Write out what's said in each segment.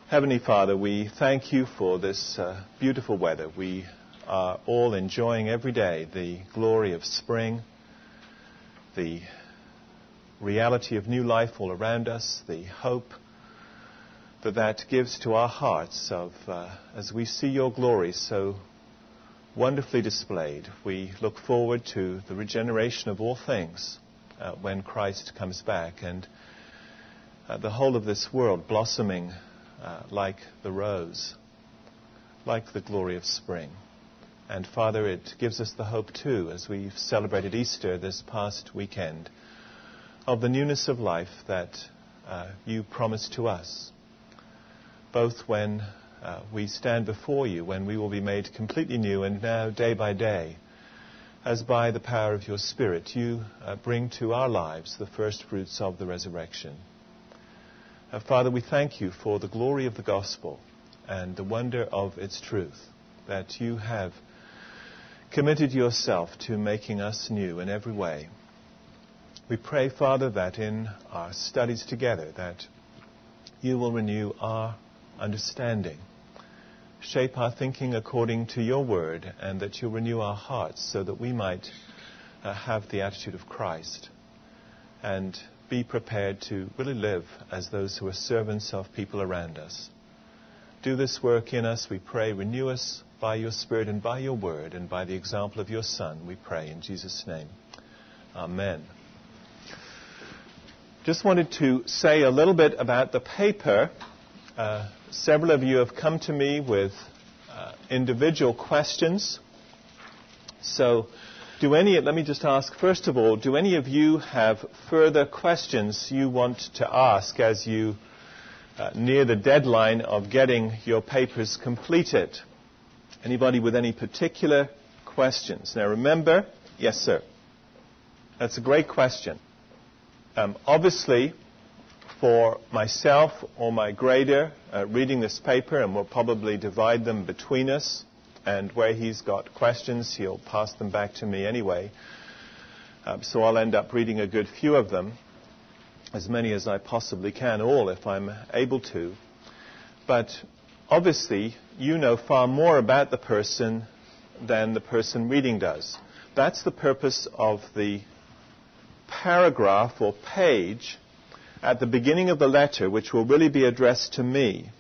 Heavenly Father, we thank you for this beautiful weather. We are all enjoying every day the glory of spring, the reality of new life all around us, the hope that gives to our hearts as we see your glory so wonderfully displayed. We look forward to the regeneration of all things when Christ comes back, and the whole of this world blossoming like the rose, like the glory of spring. And Father, it gives us the hope too, as we've celebrated Easter this past weekend, of the newness of life that you promise to us, both when we stand before you, when we will be made completely new, and now day by day, as by the power of your Spirit, you bring to our lives the first fruits of the resurrection. Father, we thank you for the glory of the gospel and the wonder of its truth, that you have committed yourself to making us new in every way. We pray, Father, that in our studies together, that you will renew our understanding, shape our thinking according to your word, and that you'll renew our hearts so that we might have the attitude of Christ and be prepared to really live as those who are servants of people around us. Do this work in us, we pray. Renew us by your Spirit and by your word and by the example of your Son, we pray in Jesus' name. Amen. Just wanted to say a little bit about the paper. Several of you have come to me with individual questions. So, let me just ask, first of all, do any of you have further questions you want to ask as you near the deadline of getting your papers completed? Anybody with any particular questions? Now remember, yes sir, that's a great question. Obviously, for myself or my grader reading this paper, and we'll probably divide them between us, and where he's got questions, he'll pass them back to me anyway. So I'll end up reading a good few of them, as many as I possibly can, all if I'm able to. But obviously, you know far more about the person than the person reading does. That's the purpose of the paragraph or page at the beginning of the letter, which will really be addressed to me,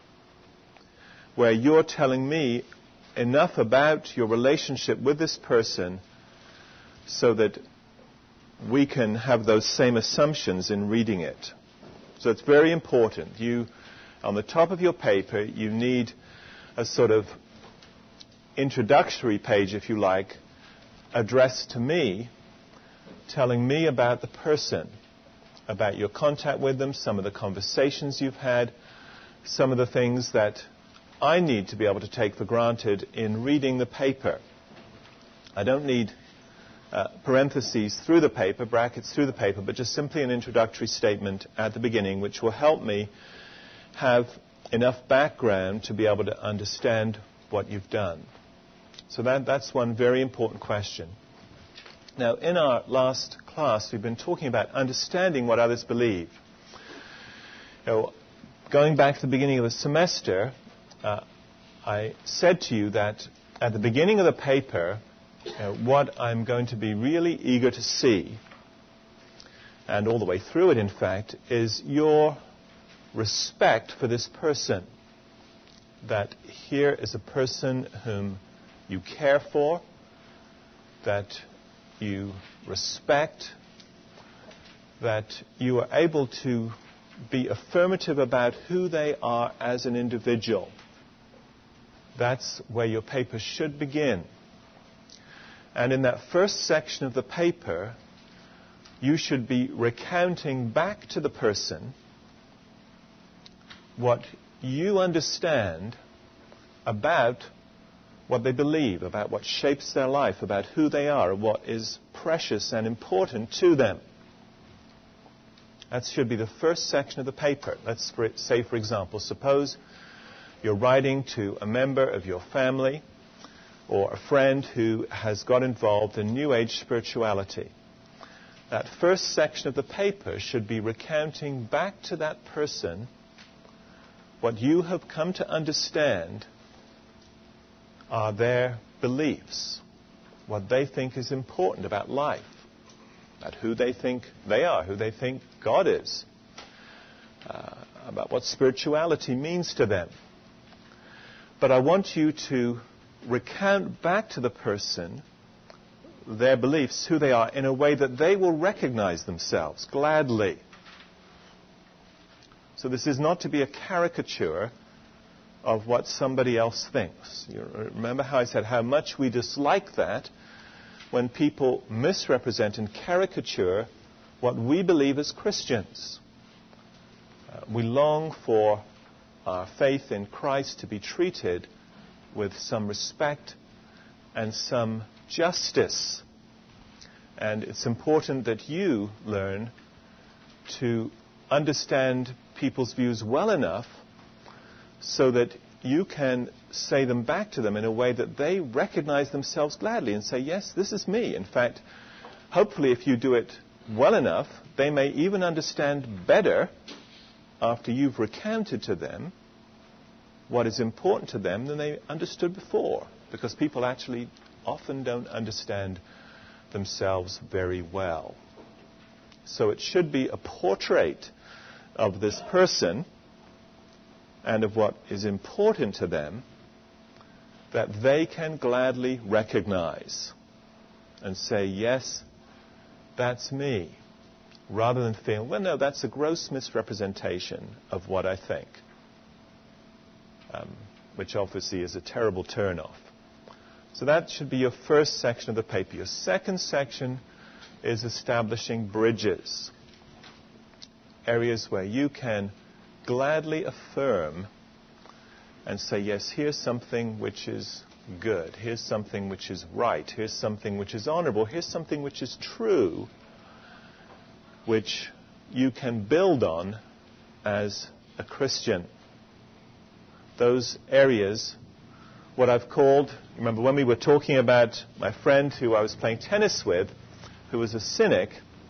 where you're telling me enough about your relationship with this person so that we can have those same assumptions in reading it. So it's very important. You, on the top of your paper, you need a sort of introductory page, if you like, addressed to me, telling me about the person, about your contact with them, some of the conversations you've had, some of the things that I need to be able to take for granted in reading the paper. I don't need parentheses through the paper, brackets through the paper, but just simply an introductory statement at the beginning, which will help me have enough background to be able to understand what you've done. So that's one very important question. Now, in our last class, we've been talking about understanding what others believe. Going back to the beginning of the semester, I said to you that at the beginning of the paper, what I'm going to be really eager to see, and all the way through it, in fact, is your respect for this person. That here is a person whom you care for, that you respect, that you are able to be affirmative about who they are as an individual. That's where your paper should begin. And in that first section of the paper, you should be recounting back to the person what you understand about what they believe, about what shapes their life, about who they are, what is precious and important to them. That should be the first section of the paper. Let's say, for example, suppose you're writing to a member of your family or a friend who has got involved in New Age spirituality. That first section of the paper should be recounting back to that person what you have come to understand are their beliefs, what they think is important about life, about who they think they are, who they think God is, about what spirituality means to them. But I want you to recount back to the person their beliefs, who they are, in a way that they will recognize themselves gladly. So this is not to be a caricature of what somebody else thinks. You remember how I said how much we dislike that when people misrepresent and caricature what we believe as Christians. We long for our faith in Christ to be treated with some respect and some justice. And it's important that you learn to understand people's views well enough so that you can say them back to them in a way that they recognize themselves gladly and say, yes, this is me. In fact, hopefully if you do it well enough, they may even understand better after you've recounted to them what is important to them than they understood before. Because people actually often don't understand themselves very well. So it should be a portrait of this person and of what is important to them that they can gladly recognize and say, yes, that's me, rather than feel, well, no, that's a gross misrepresentation of what I think, which obviously is a terrible turn-off. So that should be your first section of the paper. Your second section is establishing bridges, areas where you can gladly affirm and say, yes, here's something which is good, here's something which is right, here's something which is honorable, here's something which is true, which you can build on as a Christian. Those areas, what I've called, remember when we were talking about my friend who I was playing tennis with, who was a cynic,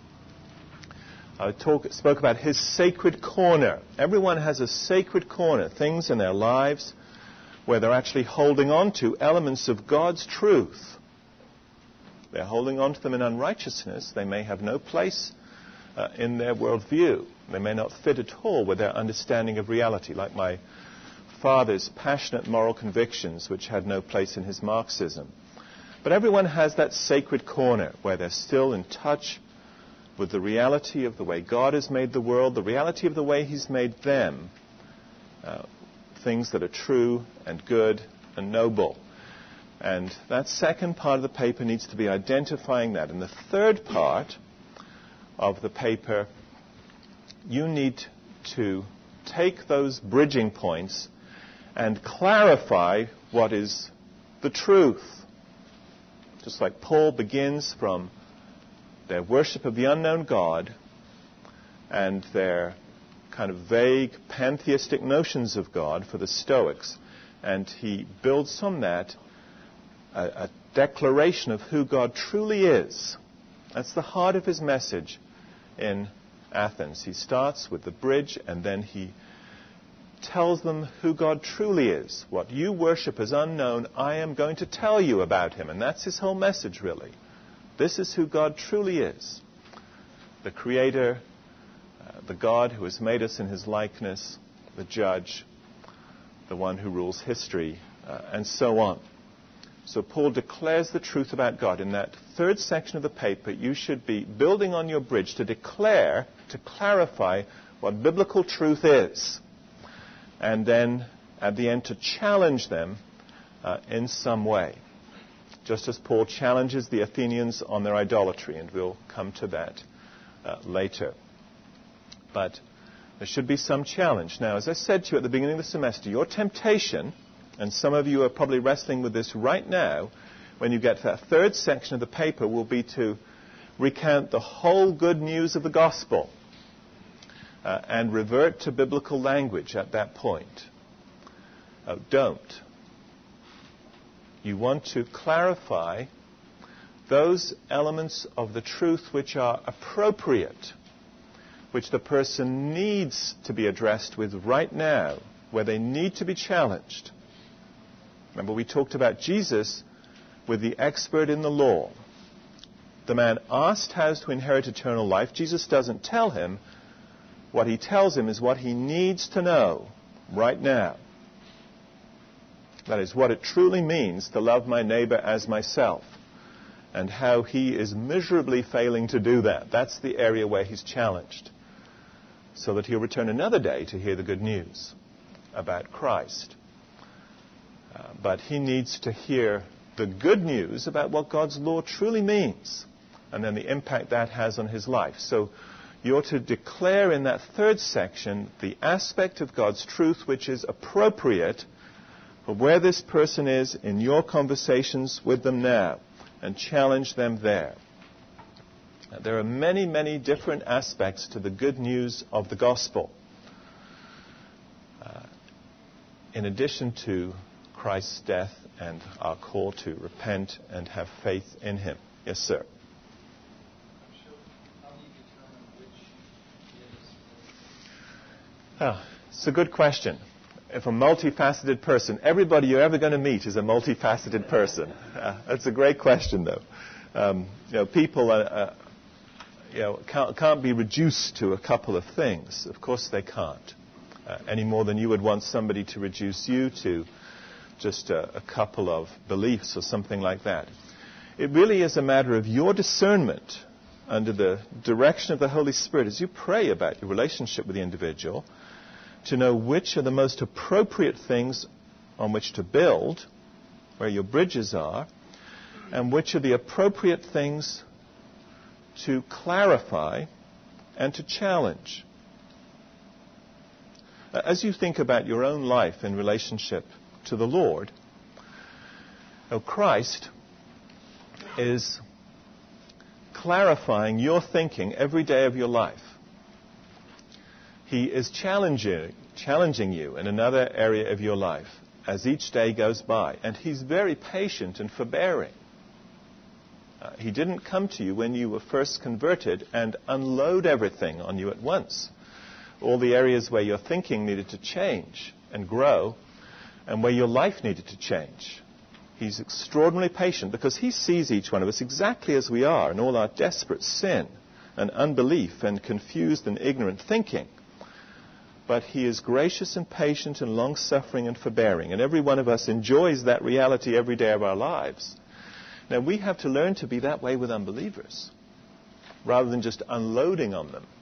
I spoke about his sacred corner. Everyone has a sacred corner, things in their lives where they're actually holding on to elements of God's truth. They're holding on to them in unrighteousness. They may have no place in their worldview. They may not fit at all with their understanding of reality, like my father's passionate moral convictions, which had no place in his Marxism. But everyone has that sacred corner where they're still in touch with the reality of the way God has made the world, the reality of the way He's made them, things that are true and good and noble. And that second part of the paper needs to be identifying that. And the third part of the paper, you need to take those bridging points and clarify what is the truth. Just like Paul begins from their worship of the unknown God and their kind of vague pantheistic notions of God for the Stoics. And he builds on that a declaration of who God truly is. That's the heart of his message in Athens. He starts with the bridge and then he tells them who God truly is. What you worship as unknown, I am going to tell you about him. And that's his whole message, really. This is who God truly is. The Creator, the God who has made us in his likeness, the Judge, the one who rules history, and so on. So Paul declares the truth about God. In that third section of the paper, you should be building on your bridge to declare, to clarify what biblical truth is. And then, at the end, to challenge them in some way. Just as Paul challenges the Athenians on their idolatry, and we'll come to that later. But there should be some challenge. Now, as I said to you at the beginning of the semester, your temptation, and some of you are probably wrestling with this right now, when you get to that third section of the paper, will be to recount the whole good news of the gospel and revert to biblical language at that point. Don't. You want to clarify those elements of the truth which are appropriate, which the person needs to be addressed with right now, where they need to be challenged. Remember, we talked about Jesus with the expert in the law. The man asked how to inherit eternal life. Jesus doesn't tell him. What he tells him is what he needs to know right now. That is, what it truly means to love my neighbor as myself, and how he is miserably failing to do that. That's the area where he's challenged, so that he'll return another day to hear the good news about Christ. But he needs to hear the good news about what God's law truly means, and then the impact that has on his life. So you're to declare in that third section the aspect of God's truth which is appropriate for where this person is in your conversations with them now, and challenge them there. Now, there are many, many different aspects to the good news of the gospel, in addition to Christ's death and our call to repent and have faith in him. Yes, sir. It's a good question. If a multifaceted person, everybody you're ever going to meet is a multifaceted person. That's a great question, though. People can't be reduced to a couple of things. Of course they can't. Any more than you would want somebody to reduce you to just a couple of beliefs or something like that. It really is a matter of your discernment under the direction of the Holy Spirit as you pray about your relationship with the individual, to know which are the most appropriate things on which to build, where your bridges are, and which are the appropriate things to clarify and to challenge. As you think about your own life in relationship to the Lord, Christ is clarifying your thinking every day of your life. He is challenging you in another area of your life as each day goes by. And he's very patient and forbearing. He didn't come to you when you were first converted and unload everything on you at once. All the areas where your thinking needed to change and grow, and where your life needed to change. He's extraordinarily patient because he sees each one of us exactly as we are in all our desperate sin and unbelief and confused and ignorant thinking. But he is gracious and patient and long-suffering and forbearing. And every one of us enjoys that reality every day of our lives. Now, we have to learn to be that way with unbelievers, rather than just unloading on them.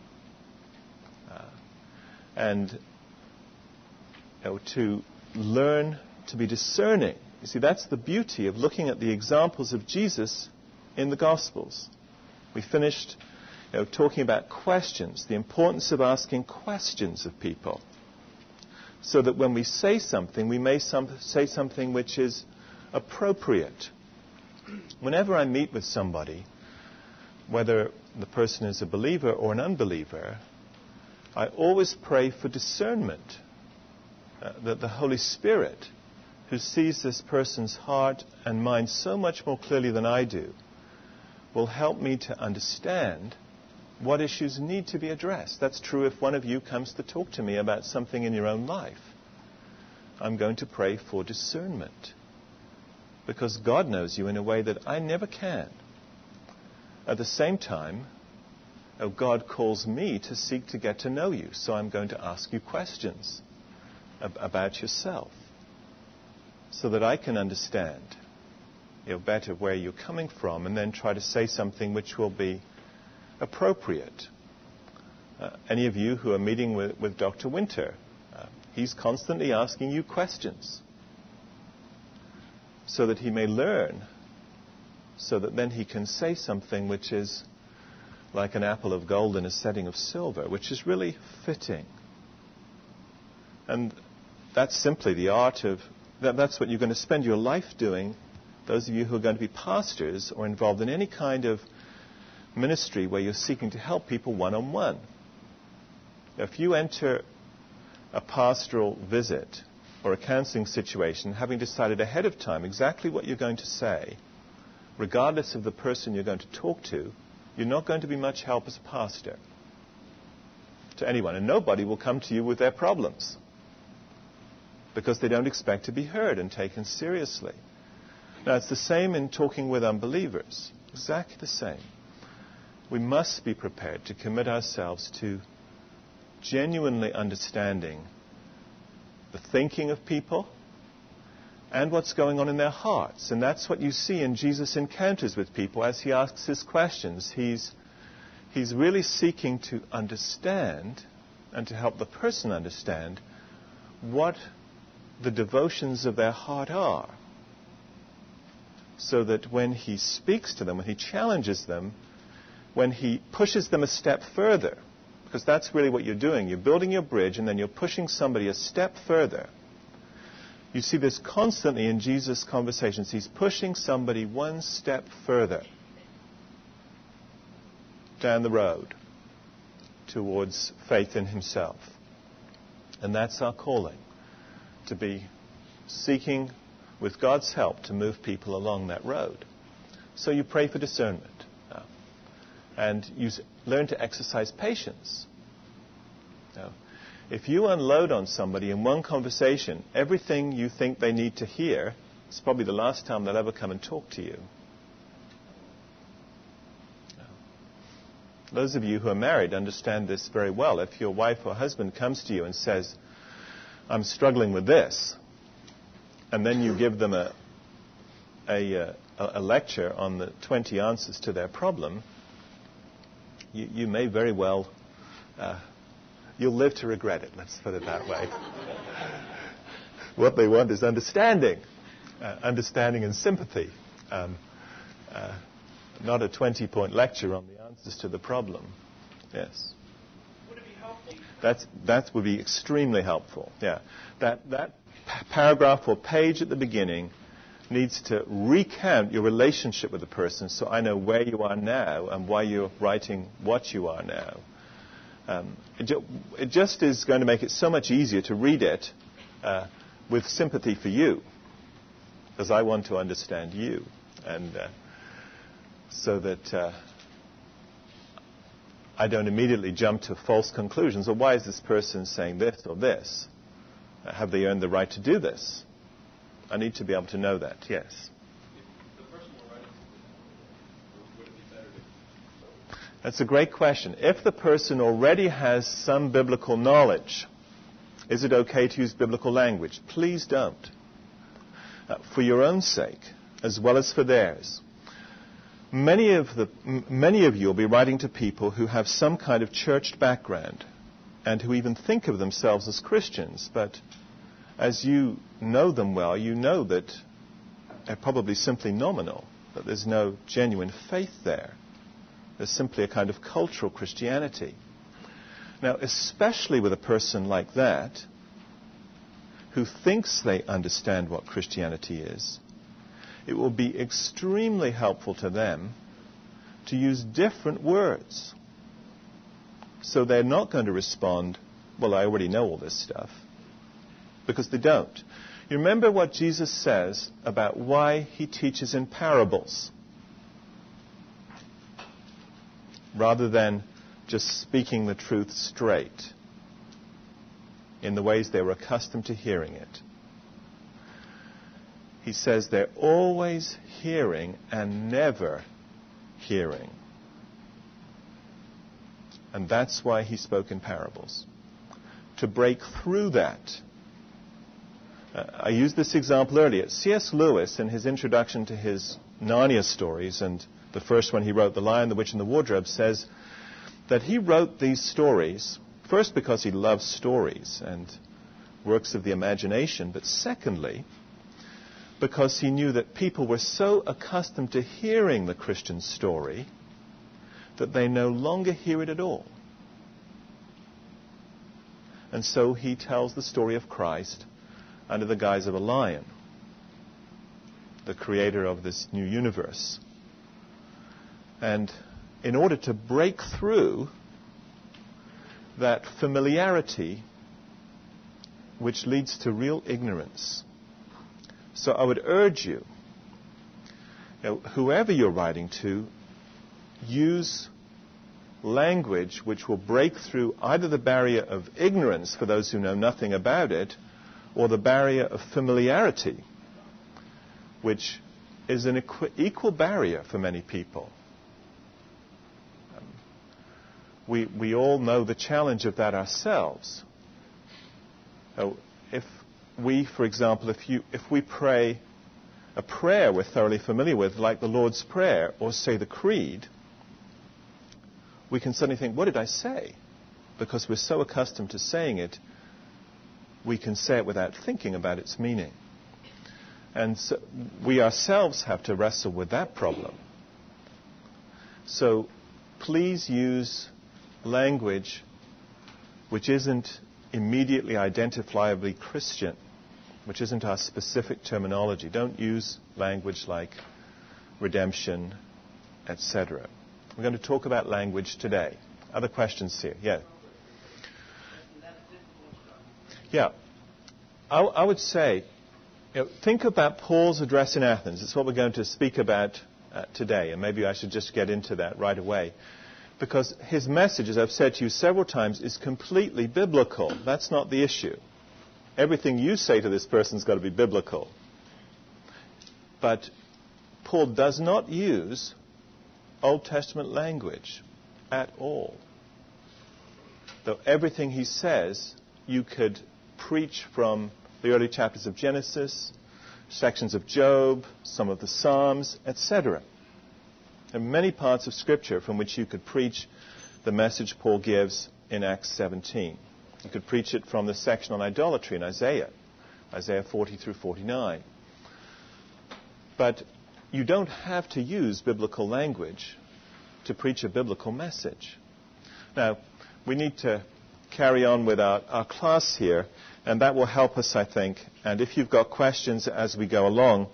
To learn to be discerning. You see, that's the beauty of looking at the examples of Jesus in the Gospels. We finished talking about questions, the importance of asking questions of people, so that when we say something, we may say something which is appropriate. Whenever I meet with somebody, whether the person is a believer or an unbeliever, I always pray for discernment, that the Holy Spirit, who sees this person's heart and mind so much more clearly than I do, will help me to understand what issues need to be addressed. That's true if one of you comes to talk to me about something in your own life. I'm going to pray for discernment, because God knows you in a way that I never can. At the same time, God calls me to seek to get to know you, so I'm going to ask you questions about yourself, so that I can understand better where you're coming from, and then try to say something which will be appropriate. Any of you who are meeting with Dr. Winter, he's constantly asking you questions, so that he may learn, so that then he can say something which is like an apple of gold in a setting of silver, which is really fitting. And that's simply the art of, that's what you're going to spend your life doing, those of you who are going to be pastors or involved in any kind of ministry where you're seeking to help people one-on-one. If you enter a pastoral visit or a counseling situation having decided ahead of time exactly what you're going to say, regardless of the person you're going to talk to, you're not going to be much help as a pastor to anyone. And nobody will come to you with their problems. because they don't expect to be heard and taken seriously. Now, it's the same in talking with unbelievers. Exactly the same. We must be prepared to commit ourselves to genuinely understanding the thinking of people and what's going on in their hearts. And that's what you see in Jesus' encounters with people as he asks his questions. He's really seeking to understand and to help the person understand what the devotions of their heart are, so that when he speaks to them, when he challenges them, when he pushes them a step further, because that's really what you're doing. You're building your bridge and then you're pushing somebody a step further. You see this constantly in Jesus' conversations. He's pushing somebody one step further down the road towards faith in himself. And that's our calling, to be seeking, with God's help, to move people along that road. So you pray for discernment. And you learn to exercise patience. Now, if you unload on somebody in one conversation everything you think they need to hear, it's probably the last time they'll ever come and talk to you. Those of you who are married understand this very well. If your wife or husband comes to you and says, I'm struggling with this, and then you give them a lecture on the 20 answers to their problem, you may very well, you'll live to regret it, let's put it that way. What they want is understanding and sympathy, not a 20-point lecture on the answers to the problem. Yes. Would it be helpful? That would be extremely helpful, yeah. That paragraph or page at the beginning needs to recount your relationship with the person, so I know where you are now and why you're writing what you are now. It just is going to make it so much easier to read it with sympathy for you, because I want to understand you, and so that I don't immediately jump to false conclusions. Or why is this person saying this or this? Have they earned the right to do this? I need to be able to know that, yes. If the person were writing, would it be better to... That's a great question. If the person already has some biblical knowledge, is it okay to use biblical language? Please don't. For your own sake, as well as for theirs. Many of you will be writing to people who have some kind of churched background and who even think of themselves as Christians, but as you know them well, you know that they're probably simply nominal, that there's no genuine faith there. There's simply a kind of cultural Christianity. Now, especially with a person like that, who thinks they understand what Christianity is, it will be extremely helpful to them to use different words. So they're not going to respond, well, I already know all this stuff, because they don't. You remember what Jesus says about why he teaches in parables, rather than just speaking the truth straight in the ways they were accustomed to hearing it. He says they're always hearing and never hearing. And that's why he spoke in parables. To break through that. I used this example earlier. C.S. Lewis, in his introduction to his Narnia stories, and the first one he wrote, The Lion, the Witch, and the Wardrobe, says that he wrote these stories, first because he loves stories and works of the imagination, but secondly, because he knew that people were so accustomed to hearing the Christian story that they no longer hear it at all. And so he tells the story of Christ under the guise of a lion, the creator of this new universe. And in order to break through that familiarity which leads to real ignorance. So I would urge you, whoever you're writing to, use language which will break through either the barrier of ignorance for those who know nothing about it, or the barrier of familiarity, which is an equal barrier for many people. We all know the challenge of that ourselves. If we, for example, if we pray a prayer we're thoroughly familiar with, like the Lord's Prayer or, say, the Creed, we can suddenly think, what did I say? Because we're so accustomed to saying it, we can say it without thinking about its meaning. And so we ourselves have to wrestle with that problem. So please use language which isn't immediately identifiably Christian, which isn't our specific terminology. Don't use language like redemption, etc. We're going to talk about language today. Other questions here? Yeah. Yeah. I would say, think about Paul's address in Athens. It's what we're going to speak about today, and maybe I should just get into that right away. Because his message, as I've said to you several times, is completely biblical. That's not the issue. Everything you say to this person's got to be biblical. But Paul does not use Old Testament language at all. Though everything he says, you could preach from the early chapters of Genesis, sections of Job, some of the Psalms, etc. There are many parts of Scripture from which you could preach the message Paul gives in Acts 17. You could preach it from the section on idolatry in Isaiah 40 through 49. But you don't have to use biblical language to preach a biblical message. Now, we need to carry on with our class here, and that will help us, I think. And if you've got questions as we go along,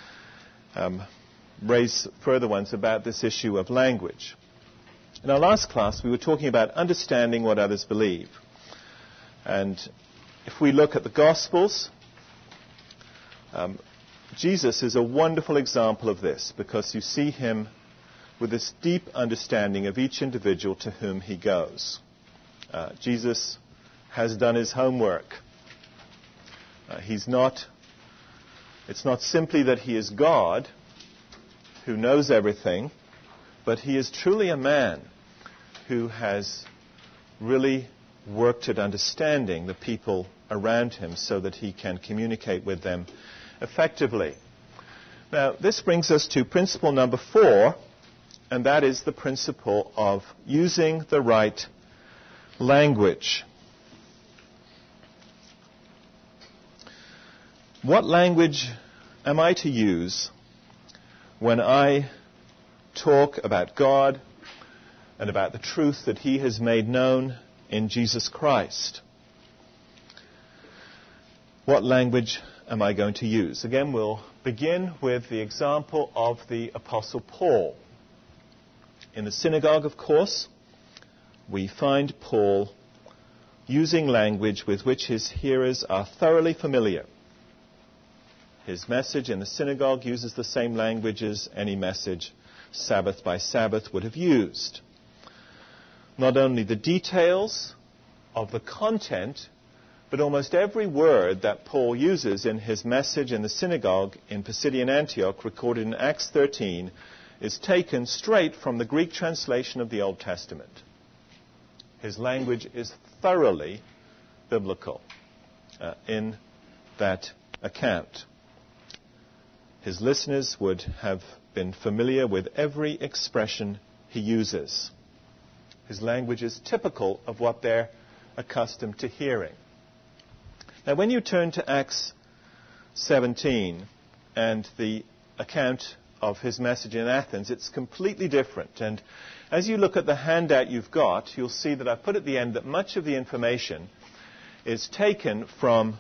raise further ones about this issue of language. In our last class, we were talking about understanding what others believe. And if we look at the Gospels, Jesus is a wonderful example of this, because you see him with this deep understanding of each individual to whom he goes. Jesus has done his homework. It's not simply that he is God who knows everything, but he is truly a man who has really worked at understanding the people around him so that he can communicate with them effectively. Now, this brings us to principle number 4, and that is the principle of using the right language. What language am I to use when I talk about God and about the truth that he has made known in Jesus Christ? What language am I going to use? Again, we'll begin with the example of the Apostle Paul. In the synagogue, of course, we find Paul using language with which his hearers are thoroughly familiar. His message in the synagogue uses the same language as any message Sabbath by Sabbath would have used. Not only the details of the content, but almost every word that Paul uses in his message in the synagogue in Pisidian Antioch, recorded in Acts 13, is taken straight from the Greek translation of the Old Testament. His language is thoroughly biblical in that account. His listeners would have been familiar with every expression he uses. His language is typical of what they're accustomed to hearing. Now, when you turn to Acts 17 and the account of his message in Athens, it's completely different. And as you look at the handout you've got, you'll see that I put at the end that much of the information is taken from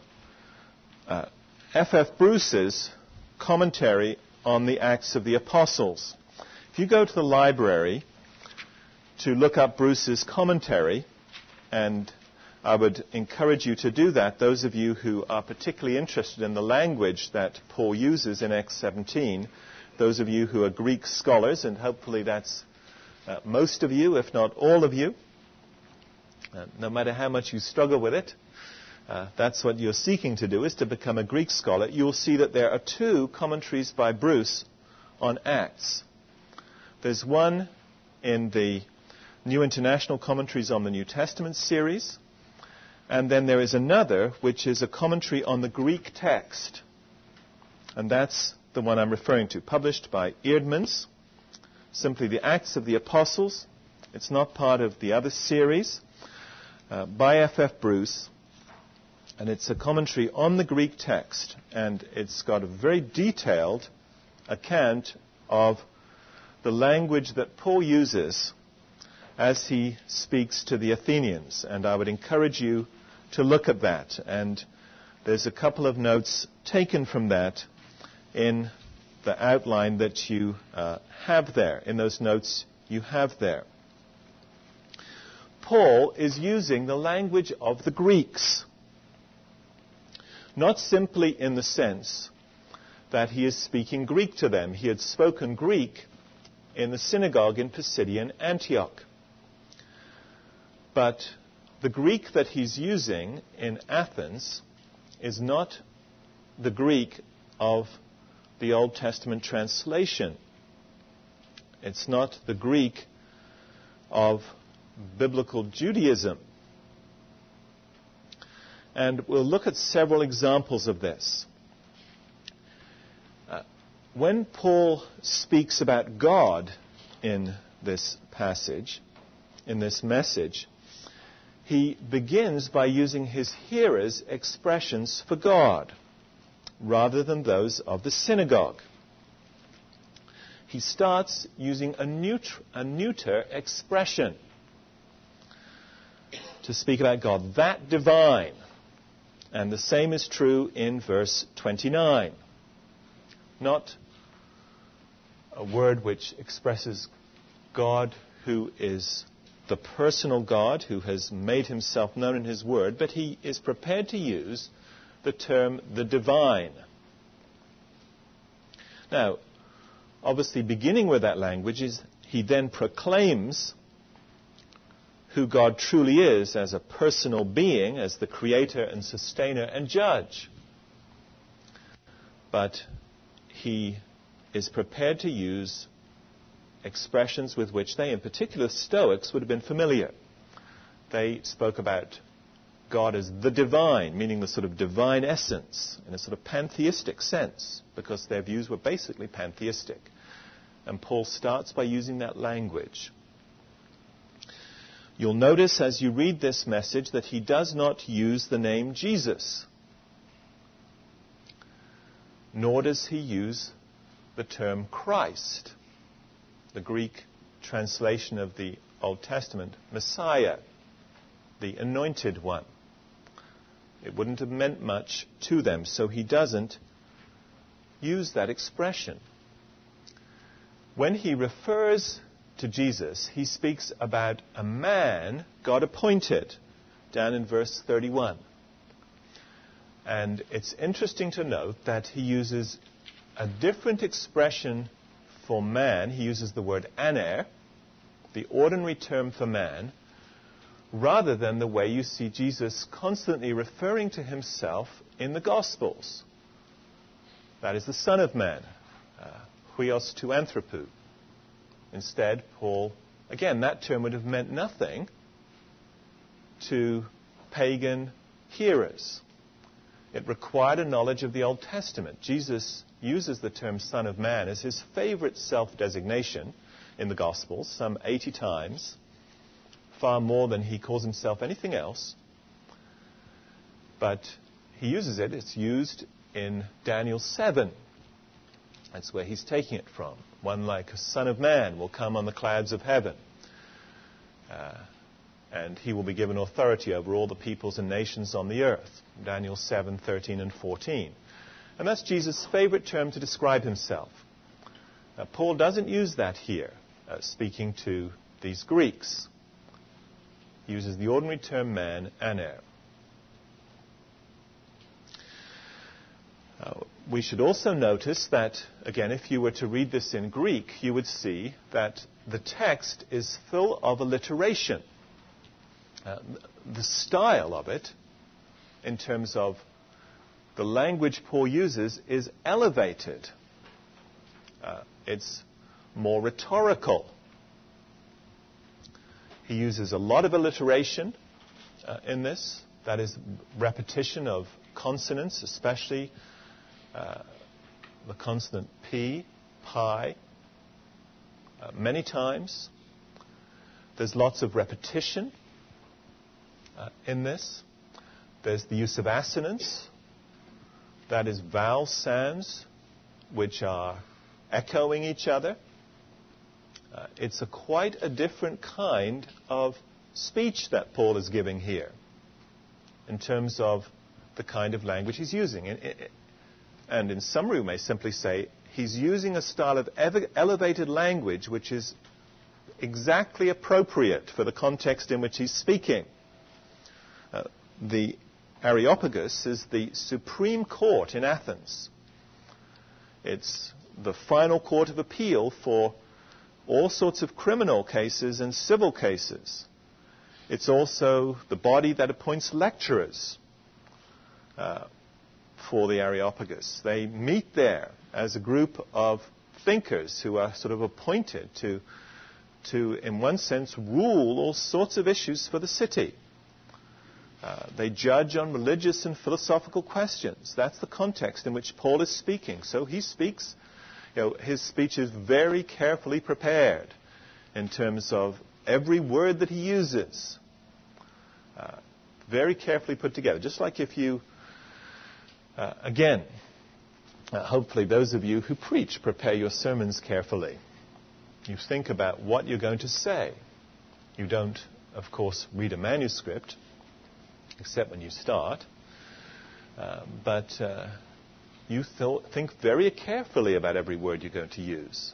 F.F. Bruce's commentary on the Acts of the Apostles. If you go to the library to look up Bruce's commentary, and I would encourage you to do that, those of you who are particularly interested in the language that Paul uses in Acts 17, those of you who are Greek scholars, and hopefully that's most of you, if not all of you, no matter how much you struggle with it, that's what you're seeking to do, is to become a Greek scholar, you'll see that there are two commentaries by Bruce on Acts. There's one in the New International Commentaries on the New Testament series, and then there is another which is a commentary on the Greek text. And that's the one I'm referring to, published by Eerdmans, simply the Acts of the Apostles. It's not part of the other series, by F.F. Bruce. And it's a commentary on the Greek text, and it's got a very detailed account of the language that Paul uses as he speaks to the Athenians. And I would encourage you to look at that. And there's a couple of notes taken from that in the outline that you have there. In those notes you have there. Paul is using the language of the Greeks. Not simply in the sense that he is speaking Greek to them. He had spoken Greek in the synagogue in Pisidian Antioch. But the Greek that he's using in Athens is not the Greek of the Old Testament translation. It's not the Greek of biblical Judaism. And we'll look at several examples of this. When Paul speaks about God in this passage, in this message, he begins by using his hearers' expressions for God, rather than those of the synagogue. He starts using a neuter expression to speak about God, that divine. And the same is true in verse 29. Not a word which expresses God who is the personal God who has made himself known in his word, but he is prepared to use the term the divine. Now, obviously beginning with that language, he then proclaims who God truly is as a personal being, as the creator and sustainer and judge. But he is prepared to use expressions with which they, in particular Stoics, would have been familiar. They spoke about God as the divine, meaning the sort of divine essence, in a sort of pantheistic sense, because their views were basically pantheistic. And Paul starts by using that language. You'll notice as you read this message that he does not use the name Jesus, nor does he use the term Christ, the Greek translation of the Old Testament, Messiah, the anointed one. It wouldn't have meant much to them, so he doesn't use that expression. When he refers to Jesus, he speaks about a man God appointed, down in verse 31. And it's interesting to note that he uses a different expression for man. He uses the word aner, the ordinary term for man, rather than the way you see Jesus constantly referring to himself in the Gospels. That is the Son of Man, huios tu anthropou. Instead, Paul, again, that term would have meant nothing to pagan hearers. It required a knowledge of the Old Testament. Jesus uses the term Son of Man as his favorite self-designation in the Gospels, some 80 times, far more than he calls himself anything else. But he uses it. It's used in Daniel 7. That's where he's taking it from. One like a Son of Man will come on the clouds of heaven. And he will be given authority over all the peoples and nations on the earth. Daniel 7, 13 and 14. And that's Jesus' favorite term to describe himself. Paul doesn't use that here, speaking to these Greeks. He uses the ordinary term man, aner. We should also notice that, again, if you were to read this in Greek, you would see that the text is full of alliteration. The style of it in terms of the language Paul uses, is elevated. It's more rhetorical. He uses a lot of alliteration in this. That is repetition of consonants, especially the consonant P, pi, many times. There's lots of repetition in this. There's the use of assonance. That is vowel sounds which are echoing each other. It's quite a different kind of speech that Paul is giving here in terms of the kind of language he's using. And in summary, we may simply say he's using a style of elevated language which is exactly appropriate for the context in which he's speaking. The Areopagus is the supreme court in Athens. It's the final court of appeal for all sorts of criminal cases and civil cases. It's also the body that appoints lecturers for the Areopagus. They meet there as a group of thinkers who are sort of appointed to in one sense, rule all sorts of issues for the city. They judge on religious and philosophical questions. That's the context in which Paul is speaking. So he speaks, his speech is very carefully prepared in terms of every word that he uses. Very carefully put together. Just like if you, hopefully those of you who preach prepare your sermons carefully. You think about what you're going to say. You don't, of course, read a manuscript, except when you start. But you think very carefully about every word you're going to use.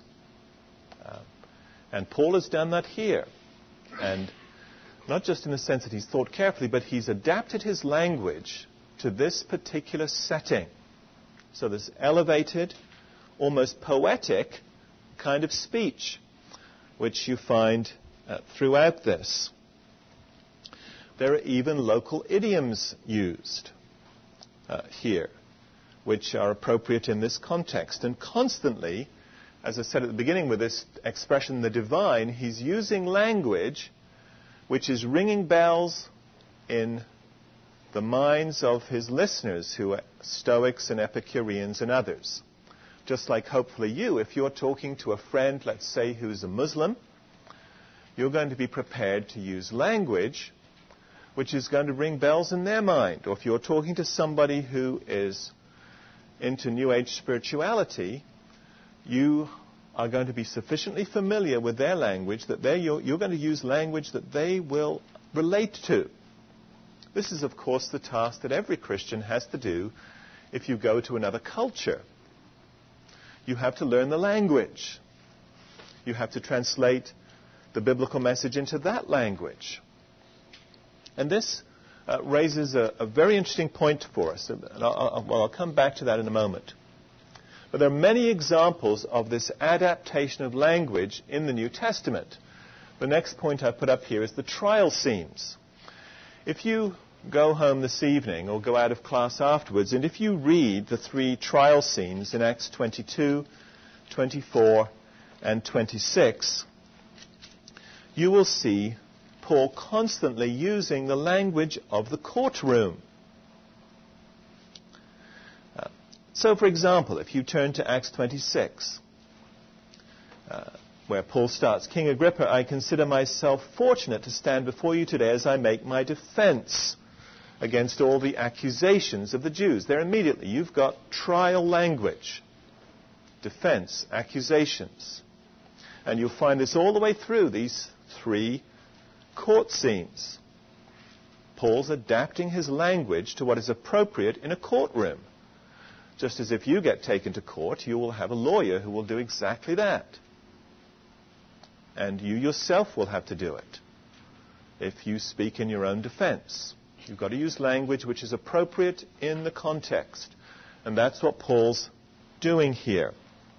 And Paul has done that here. And not just in the sense that he's thought carefully, but he's adapted his language to this particular setting. So this elevated, almost poetic kind of speech, which you find throughout this. There are even local idioms used here, which are appropriate in this context. And constantly, as I said at the beginning with this expression, the divine, he's using language which is ringing bells in the minds of his listeners, who are Stoics and Epicureans and others. Just like hopefully you, if you're talking to a friend, let's say, who's a Muslim, you're going to be prepared to use language which is going to ring bells in their mind. Or if you're talking to somebody who is into New Age spirituality, you are going to be sufficiently familiar with their language that you're going to use language that they will relate to. This is, of course, the task that every Christian has to do if you go to another culture. You have to learn the language. You have to translate the biblical message into that language. And this raises a very interesting point for us. And I'll come back to that in a moment. But there are many examples of this adaptation of language in the New Testament. The next point I put up here is the trial scenes. If you go home this evening or go out of class afterwards, and if you read the 3 trial scenes in Acts 22, 24, and 26, you will see Paul constantly using the language of the courtroom. So, for example, if you turn to Acts 26, where Paul starts, King Agrippa, I consider myself fortunate to stand before you today as I make my defense against all the accusations of the Jews. There immediately you've got trial language, defense, accusations. And you'll find this all the way through these 3 court scenes. Paul's adapting his language to what is appropriate in a courtroom. Just as if you get taken to court, you will have a lawyer who will do exactly that. And you yourself will have to do it if you speak in your own defense. You've got to use language which is appropriate in the context. And that's what Paul's doing here.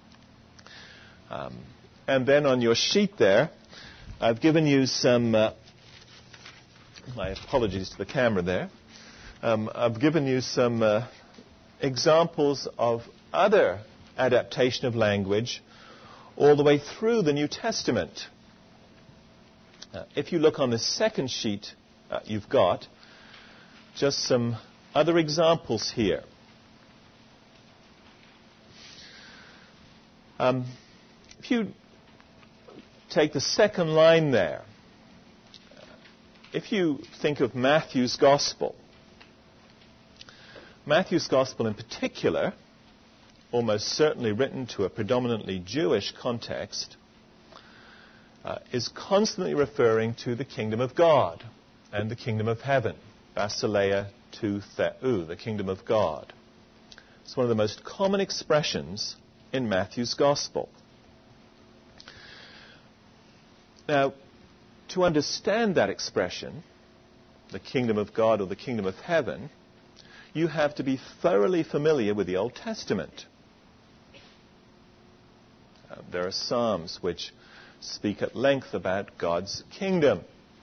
And then on your sheet there, I've given you some, my apologies to the camera there, I've given you some examples of other adaptation of language all the way through the New Testament. If you look on the second sheet you've got, just some other examples here. If you take the second line there, if you think of Matthew's Gospel in particular, almost certainly written to a predominantly Jewish context, is constantly referring to the kingdom of God and the kingdom of heaven, Basileia to Theou, the kingdom of God. It's one of the most common expressions in Matthew's Gospel. Now, to understand that expression, the kingdom of God or the kingdom of heaven, you have to be thoroughly familiar with the Old Testament. There are Psalms which speak at length about God's kingdom,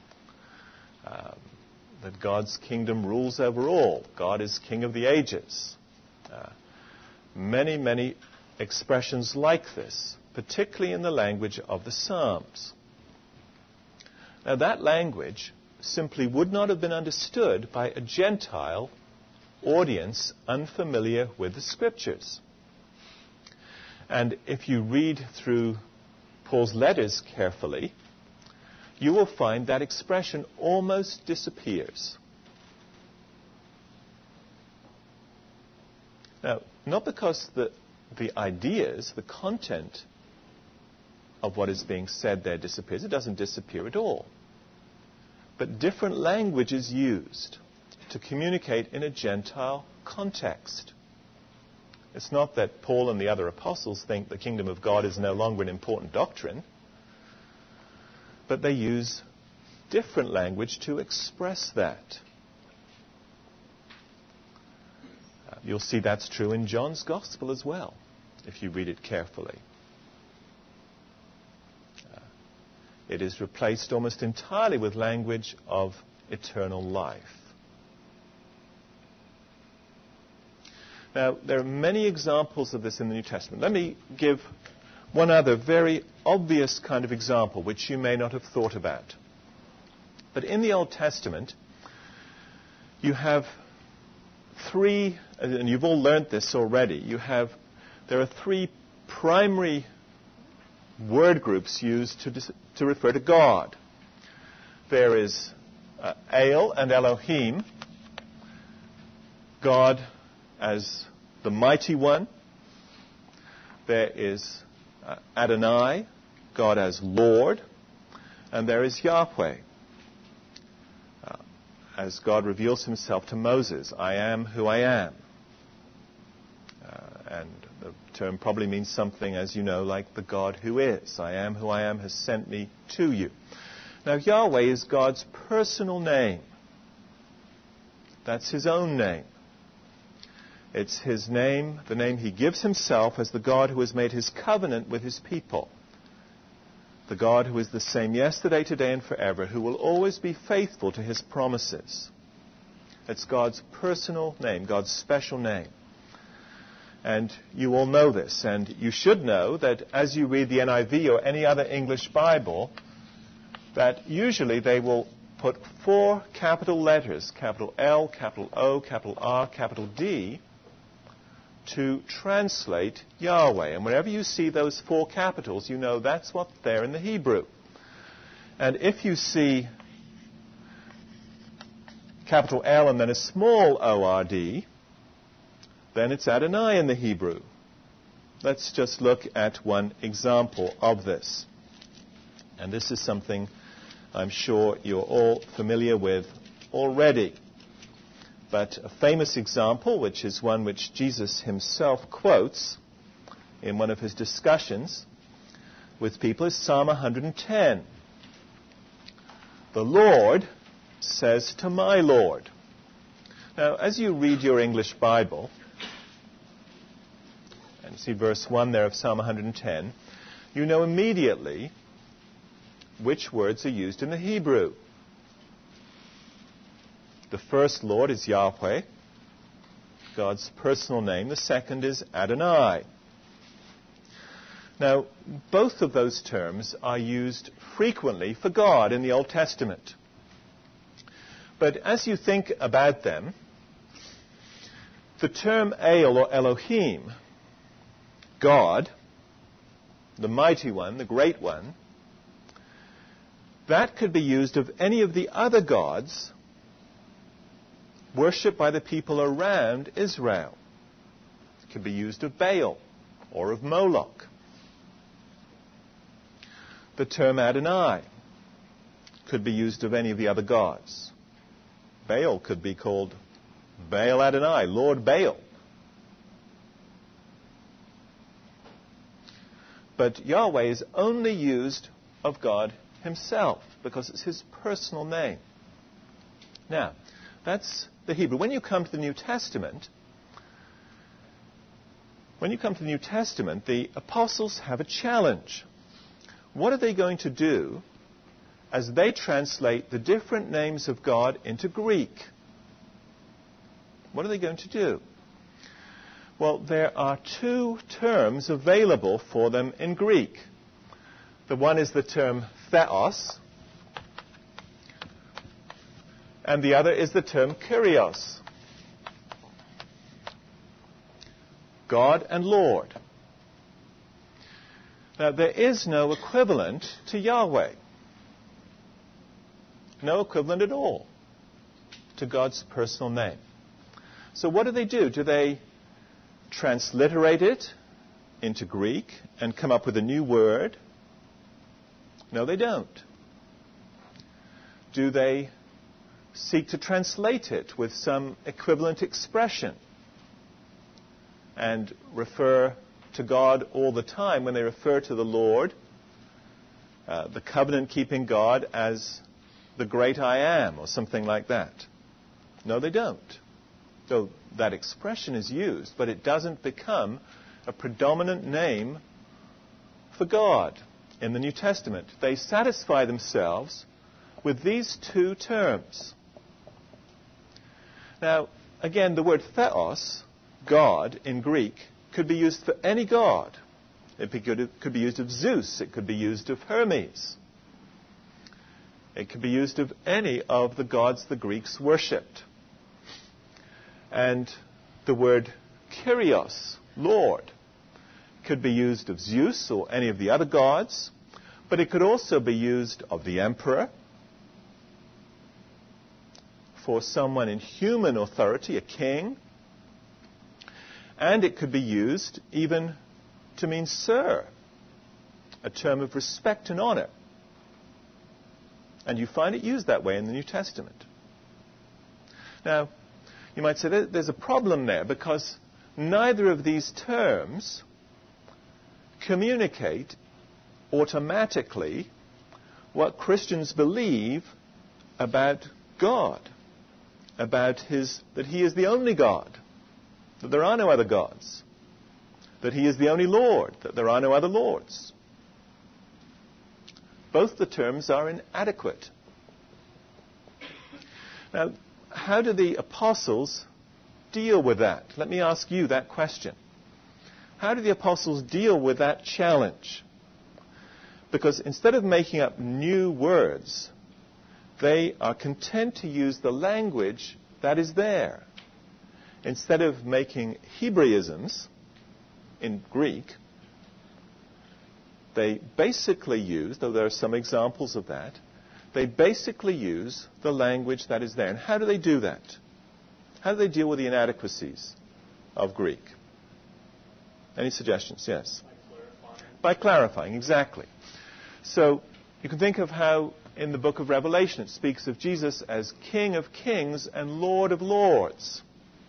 that God's kingdom rules over all. God is King of the ages. Many expressions like this, particularly in the language of the Psalms. Now, that language simply would not have been understood by a Gentile audience unfamiliar with the Scriptures. And if you read through Paul's letters carefully, you will find that expression almost disappears. Now, not because the ideas, the content of what is being said there disappears. It doesn't disappear at all. But different language is used to communicate in a Gentile context. It's not that Paul and the other apostles think the kingdom of God is no longer an important doctrine, but they use different language to express that. You'll see that's true in John's Gospel as well, if you read it carefully. It is replaced almost entirely with language of eternal life. Now, there are many examples of this in the New Testament. Let me give one other very obvious kind of example, which you may not have thought about. But in the Old Testament, you have three, and you've all learnt this already, there are three primary word groups used to refer to God. There is El and Elohim, God as the mighty one. There is Adonai, God as Lord. And there is Yahweh, as God reveals himself to Moses. I am who I am. And the term probably means something, as you know, like the God who is. I am who I am has sent me to you. Now, Yahweh is God's personal name. That's his own name. It's his name, the name he gives himself as the God who has made his covenant with his people. The God who is the same yesterday, today, and forever, who will always be faithful to his promises. It's God's personal name, God's special name. And you all know this, and you should know that as you read the NIV or any other English Bible, that usually they will put 4 capital letters, capital L, capital O, capital R, capital D, to translate Yahweh. And whenever you see those 4 capitals, you know that's what's there in the Hebrew. And if you see capital L and then a small O-R-D, then it's Adonai in the Hebrew. Let's just look at one example of this. And this is something I'm sure you're all familiar with already. But a famous example, which is one which Jesus himself quotes in one of his discussions with people, is Psalm 110. The Lord says to my Lord. Now, as you read your English Bible, and see verse 1 there of Psalm 110, you know immediately which words are used in the Hebrew. The first Lord is Yahweh, God's personal name. The second is Adonai. Now, both of those terms are used frequently for God in the Old Testament. But as you think about them, the term El or Elohim, God, the mighty one, the great one, that could be used of any of the other gods worshipped by the people around Israel. It could be used of Baal or of Moloch. The term Adonai could be used of any of the other gods. Baal could be called Baal Adonai, Lord Baal. But Yahweh is only used of God himself because it's his personal name. Now, that's the Hebrew. When you come to the New Testament, the apostles have a challenge. What are they going to do as they translate the different names of God into Greek? What are they going to do? Well, there are two terms available for them in Greek. The one is the term theos, and the other is the term Kyrios. God and Lord. Now, there is no equivalent to Yahweh. No equivalent at all to God's personal name. So what do? Do they transliterate it into Greek and come up with a new word? No, they don't. Do they seek to translate it with some equivalent expression and refer to God all the time when they refer to the Lord, the covenant-keeping God, as the great I am or something like that? No, they don't. So that expression is used, but it doesn't become a predominant name for God in the New Testament. They satisfy themselves with these two terms. Now, again, the word theos, God, in Greek, could be used for any god. It could be used of Zeus. It could be used of Hermes. It could be used of any of the gods the Greeks worshipped. And the word Kyrios, Lord, could be used of Zeus or any of the other gods, but it could also be used of the emperor, for someone in human authority, a king, and it could be used even to mean sir, a term of respect and honor. And you find it used that way in the New Testament. Now, you might say there's a problem there because neither of these terms communicate automatically what Christians believe about God, about that he is the only God, that there are no other gods, that he is the only Lord, that there are no other lords. Both the terms are inadequate. Now, how do the apostles deal with that? Let me ask you that question. How do the apostles deal with that challenge? Because instead of making up new words, they are content to use the language that is there. Instead of making Hebraisms in Greek, they basically use, though there are some examples of that, they basically use the language that is there. And how do they do that? How do they deal with the inadequacies of Greek? Any suggestions? Yes. By clarifying, exactly. So you can think of how in the book of Revelation it speaks of Jesus as King of Kings and Lord of Lords.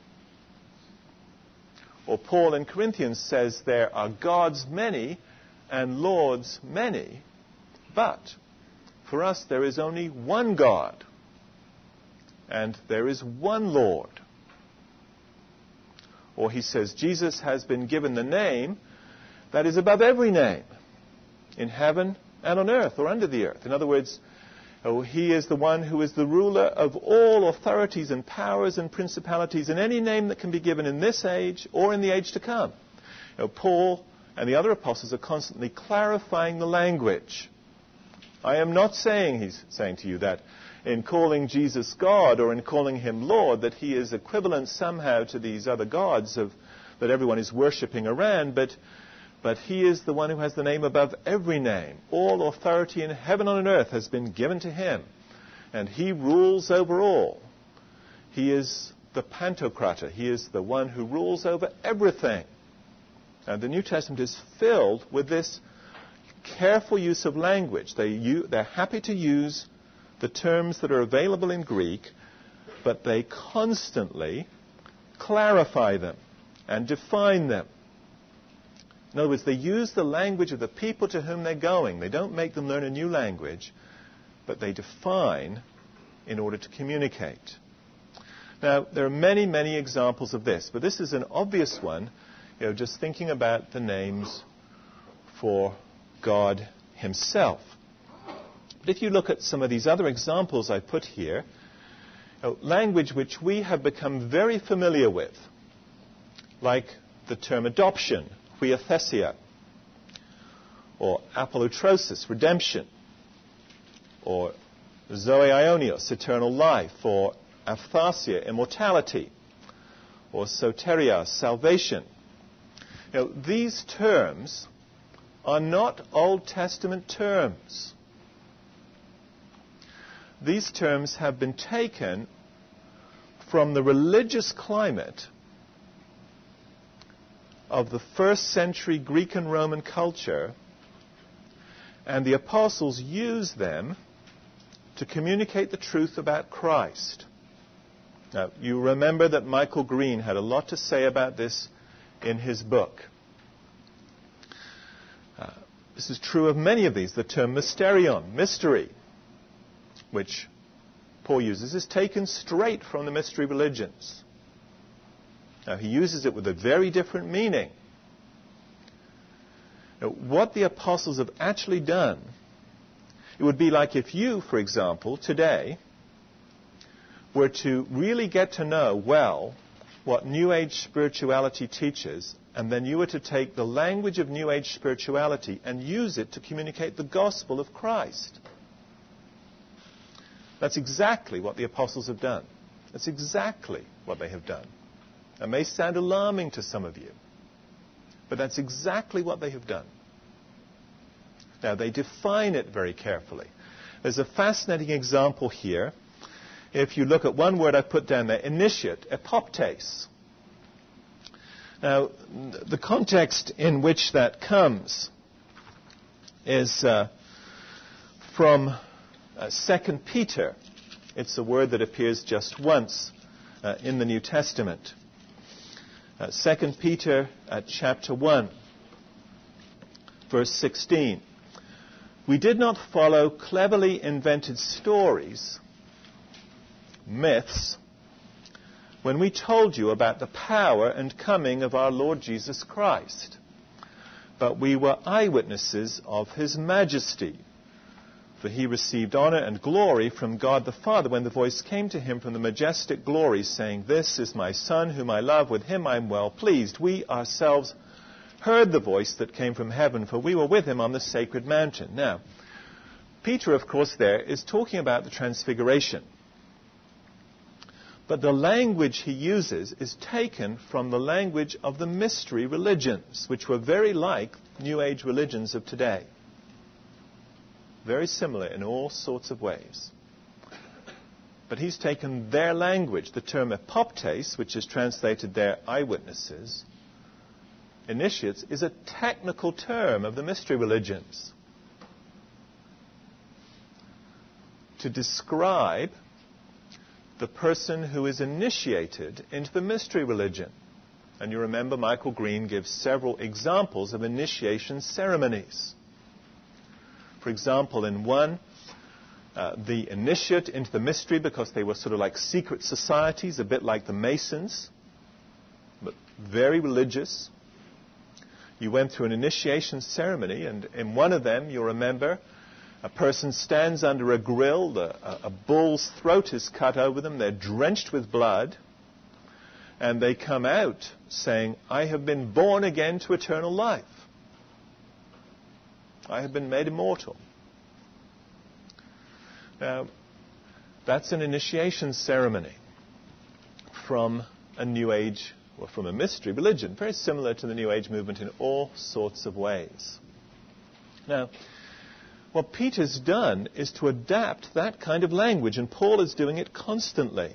Or Paul in Corinthians says there are gods many and lords many, but for us there is only one God and there is one Lord. Or he says Jesus has been given the name that is above every name in heaven and on earth or under the earth. In other words, Oh, he is the one who is the ruler of all authorities and powers and principalities in any name that can be given in this age or in the age to come. Paul and the other apostles are constantly clarifying the language. I am not saying, he's saying to you, that in calling Jesus God or in calling him Lord, that he is equivalent somehow to these other gods that everyone is worshipping around, but he is the one who has the name above every name. All authority in heaven and on earth has been given to him, and he rules over all. He is the Pantocrator. He is the one who rules over everything. And the New Testament is filled with this careful use of language. They're happy to use the terms that are available in Greek, but they constantly clarify them and define them. In other words, they use the language of the people to whom they're going. They don't make them learn a new language, but they define in order to communicate. Now, there are many, many examples of this, but this is an obvious one, just thinking about the names for God himself. But if you look at some of these other examples I put here, language which we have become very familiar with, like the term adoption, huiothesia, or apolutrosis, redemption, or zoe aionios, eternal life, or aphthasia, immortality, or soteria, salvation. These terms are not Old Testament terms. These terms have been taken from the religious climate of the first century Greek and Roman culture, and the apostles used them to communicate the truth about Christ. Now, you remember that Michael Green had a lot to say about this in his book. This is true of many of these. The term mysterion, mystery, which Paul uses, is taken straight from the mystery religions. Now, he uses it with a very different meaning. Now, what the apostles have actually done, it would be like if you, for example, today, were to really get to know well what New Age spirituality teaches, and then you were to take the language of New Age spirituality and use it to communicate the gospel of Christ. That's exactly what the apostles have done. That's exactly what they have done. It may sound alarming to some of you, but that's exactly what they have done. Now, they define it very carefully. There's a fascinating example here. If you look at one word I put down there, initiate, epoptes. Now, the context in which that comes is from 2 Peter. It's a word that appears just once in the New Testament. 2 Peter chapter 1, verse 16. We did not follow cleverly invented stories, myths, when we told you about the power and coming of our Lord Jesus Christ, but we were eyewitnesses of his majesty. For he received honor and glory from God the Father when the voice came to him from the majestic glory, saying, "This is my Son, whom I love. With him I am well pleased." We ourselves heard the voice that came from heaven, for we were with him on the sacred mountain. Now, Peter, of course, there is talking about the Transfiguration. But the language he uses is taken from the language of the mystery religions, which were very like New Age religions of today. Very similar in all sorts of ways. But he's taken their language. The term epoptes, which is translated there eyewitnesses, initiates, is a technical term of the mystery religions to describe the person who is initiated into the mystery religion. And you remember Michael Green gives several examples of initiation ceremonies. For example, in one, the initiate into the mystery, because they were sort of like secret societies, a bit like the Masons, but very religious. You went through an initiation ceremony, and in one of them, you'll remember, A person stands under a grill, a bull's throat is cut over them, they're drenched with blood, and they come out saying, I have been born again to eternal life. I have been made immortal. Now, that's an initiation ceremony from a New Age, or from a mystery religion, very similar to the New Age movement in all sorts of ways. Now, what Peter's done is to adapt that kind of language, and Paul is doing it constantly.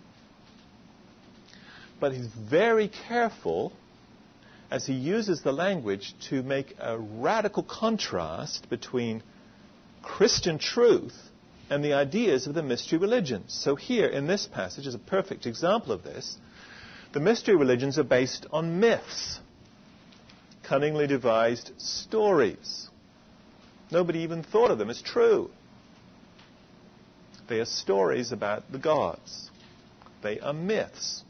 But he's very careful as he uses the language to make a radical contrast between Christian truth and the ideas of the mystery religions. So here, in this passage, is a perfect example of this. The mystery religions are based on myths, cunningly devised stories. Nobody even thought of them as true. They are stories about the gods. They are myths.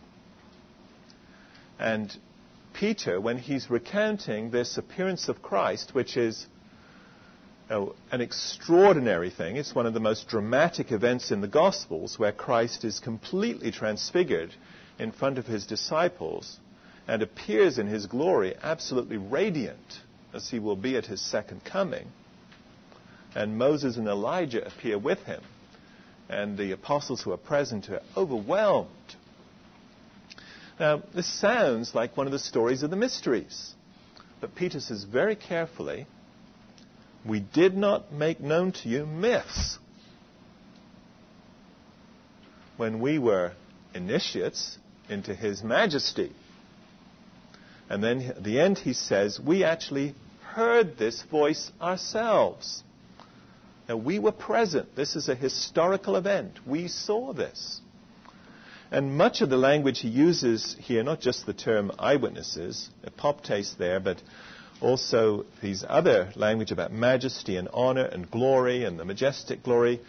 And Peter, when he's recounting this appearance of Christ, which is an extraordinary thing, it's one of the most dramatic events in the Gospels, where Christ is completely transfigured in front of his disciples and appears in his glory absolutely radiant, as he will be at his second coming. And Moses and Elijah appear with him, and the apostles who are present are overwhelmed. Now, this sounds like one of the stories of the mysteries, but Peter says very carefully, we did not make known to you myths. When we were initiates into his majesty. And then at the end he says, we actually heard this voice ourselves. Now, we were present. This is a historical event. We saw this. And much of the language he uses here, not just the term eyewitnesses, epoptes there, but also these other language about majesty and honor and glory and the majestic glory,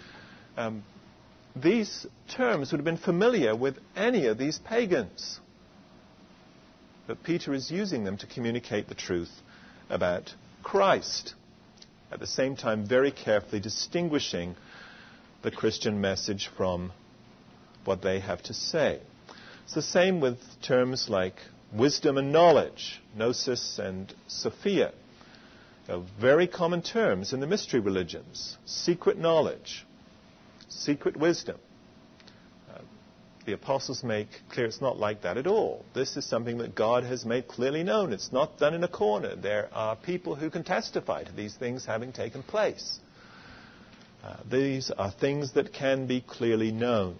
these terms would have been familiar with any of these pagans. But Peter is using them to communicate the truth about Christ, at the same time very carefully distinguishing the Christian message from what they have to say. It's the same with terms like wisdom and knowledge, gnosis and sophia. Very common terms in the mystery religions. Secret knowledge, secret wisdom. The apostles make clear it's not like that at all. This is something that God has made clearly known. It's not done in a corner. There are people who can testify to these things having taken place. These are things that can be clearly known.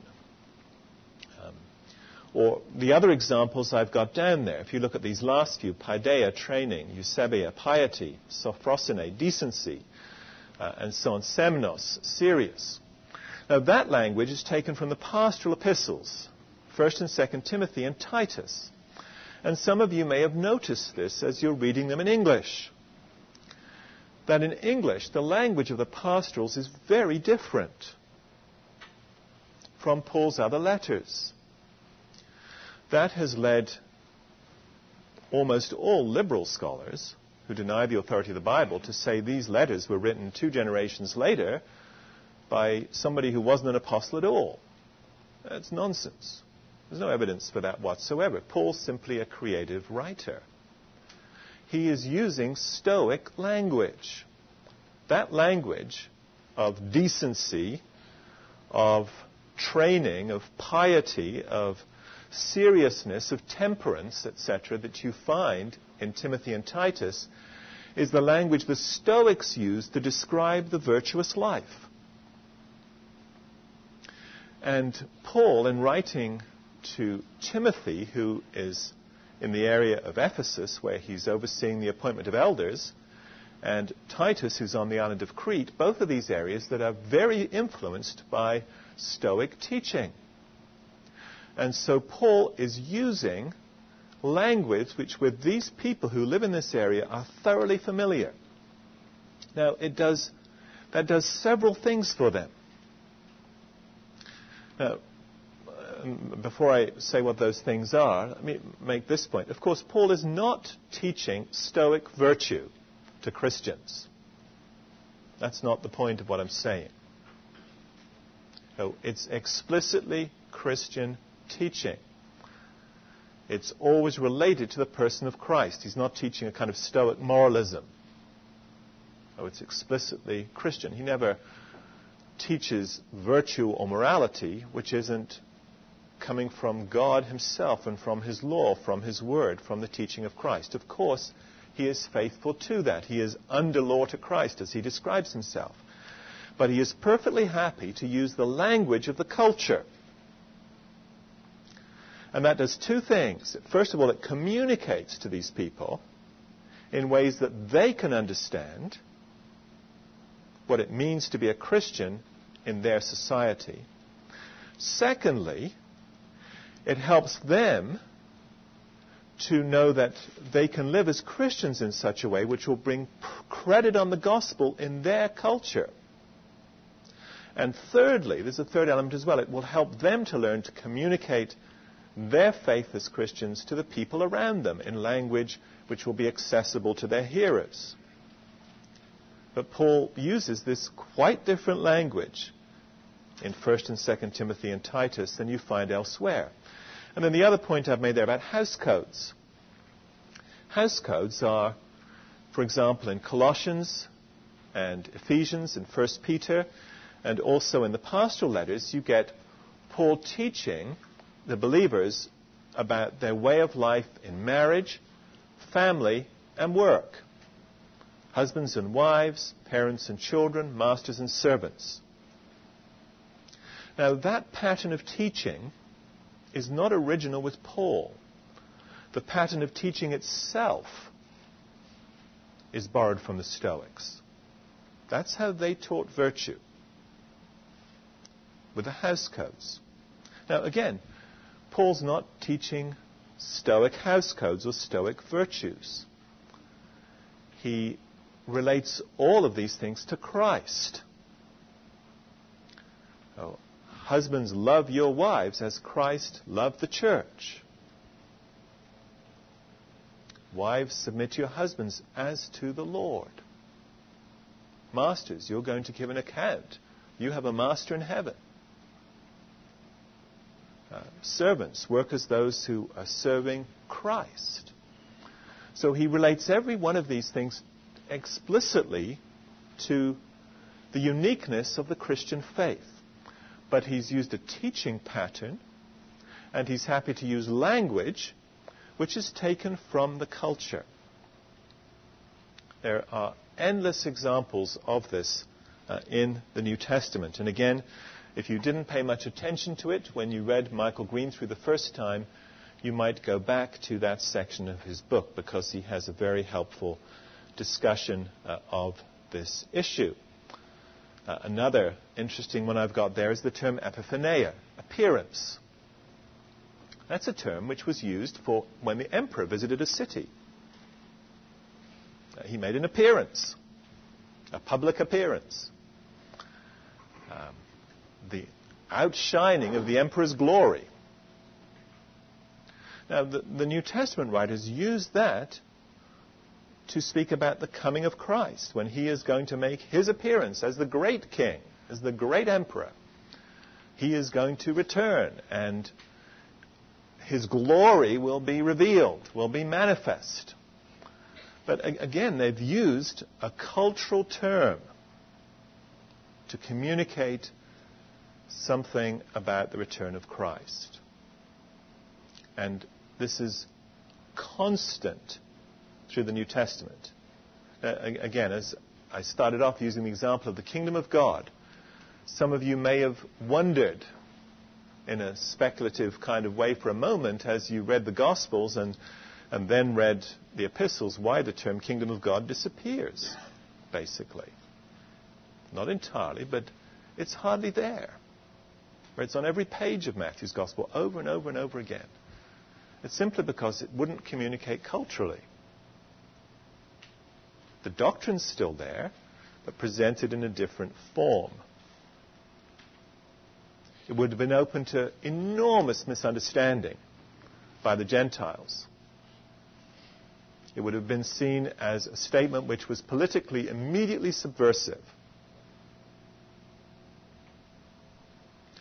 Or the other examples I've got down there. If you look at these last few, paideia, training, eusebia, piety, sophrosine, decency, and so on, semnos, serious. Now that language is taken from the pastoral epistles, 1st and 2nd Timothy and Titus. And some of you may have noticed this as you're reading them in English. That in English, the language of the pastorals is very different from Paul's other letters. That has led almost all liberal scholars who deny the authority of the Bible to say these letters were written 2 generations later by somebody who wasn't an apostle at all. That's nonsense. There's no evidence for that whatsoever. Paul's simply a creative writer. He is using Stoic language. That language of decency, of training, of piety, of seriousness, of temperance, etc., that you find in Timothy and Titus is the language the Stoics used to describe the virtuous life. And Paul, in writing to Timothy, who is in the area of Ephesus, where he's overseeing the appointment of elders, and Titus, who's on the island of Crete, both of these areas that are very influenced by Stoic teaching. And so Paul is using language which with these people who live in this area are thoroughly familiar. Now, that does several things for them. Now, before I say what those things are, let me make this point. Of course, Paul is not teaching Stoic virtue to Christians. That's not the point of what I'm saying. So it's explicitly Christian teaching. It's always related to the person of Christ. He's not teaching a kind of Stoic moralism. Oh, it's explicitly Christian. He never teaches virtue or morality which isn't coming from God himself and from his law, from his word, from the teaching of Christ. Of course, he is faithful to that. He is under law to Christ, as he describes himself. But he is perfectly happy to use the language of the culture. And that does two things. First of all, it communicates to these people in ways that they can understand what it means to be a Christian in their society. Secondly, it helps them to know that they can live as Christians in such a way which will bring credit on the gospel in their culture. And thirdly, there's a third element as well. It will help them to learn to communicate their faith as Christians to the people around them in language which will be accessible to their hearers. But Paul uses this quite different language in 1 and 2 Timothy and Titus than you find elsewhere. And then the other point I've made there about house codes. House codes are, for example, in Colossians and Ephesians and 1 Peter, and also in the pastoral letters, you get Paul teaching the believers about their way of life in marriage, family, and work. Husbands and wives, parents and children, masters and servants. Now, that pattern of teaching is not original with Paul. The pattern of teaching itself is borrowed from the Stoics. That's how they taught virtue, with the house codes. Now, again, Paul's not teaching Stoic house codes or Stoic virtues. He relates all of these things to Christ. Oh, husbands, love your wives as Christ loved the church. Wives, submit to your husbands as to the Lord. Masters, you're going to give an account. You have a master in heaven. Servants, work as those who are serving Christ. So he relates every one of these things explicitly to the uniqueness of the Christian faith. But he's used a teaching pattern, and he's happy to use language which is taken from the culture. There are endless examples of this in the New Testament. And again, if you didn't pay much attention to it when you read Michael Green through the first time, you might go back to that section of his book, because he has a very helpful discussion of this issue. Another interesting one I've got there is the term epiphaneia, appearance. That's a term which was used for when the emperor visited a city. He made an appearance, a public appearance. The outshining of the emperor's glory. Now, the New Testament writers use that to speak about the coming of Christ, when he is going to make his appearance as the great king, as the great emperor. He is going to return, and his glory will be revealed, will be manifest. But again, they've used a cultural term to communicate something about the return of Christ. And this is constant through the New Testament. Again, as I started off using the example of the kingdom of God, some of you may have wondered in a speculative kind of way for a moment as you read the Gospels and then read the epistles why the term kingdom of God disappears, basically. Not entirely, but it's hardly there. Where it's on every page of Matthew's Gospel over and over and over again. It's simply because it wouldn't communicate culturally. The doctrine's still there, but presented in a different form. It would have been open to enormous misunderstanding by the Gentiles. It would have been seen as a statement which was politically immediately subversive.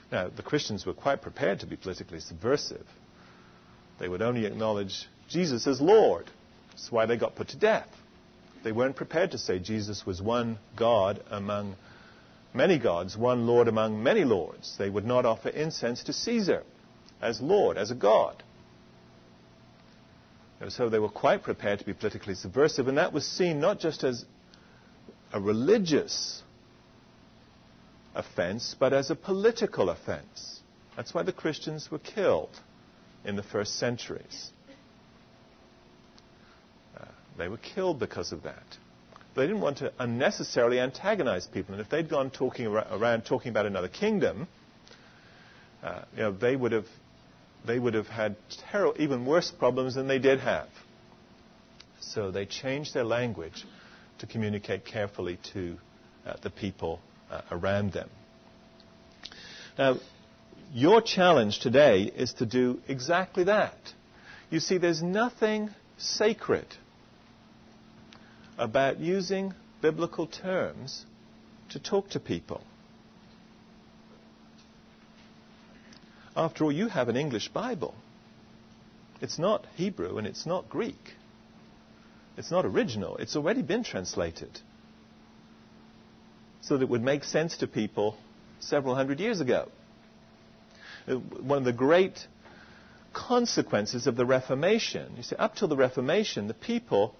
Now, the Christians were quite prepared to be politically subversive. They would only acknowledge Jesus as Lord. That's why they got put to death. They weren't prepared to say Jesus was one God among many gods, one Lord among many lords. They would not offer incense to Caesar as Lord, as a god. So they were quite prepared to be politically subversive, and that was seen not just as a religious offense, but as a political offense. That's why the Christians were killed in the first centuries. They were killed because of that. They didn't want to unnecessarily antagonize people. And if they'd gone around talking about another kingdom, they would have had even worse problems than they did have. So they changed their language to communicate carefully to the people around them. Now, your challenge today is to do exactly that. You see, there's nothing sacred about using biblical terms to talk to people. After all, you have an English Bible. It's not Hebrew and it's not Greek. It's not original. It's already been translated so that it would make sense to people several hundred years ago. One of the great consequences of the Reformation, you see, up till the Reformation, the people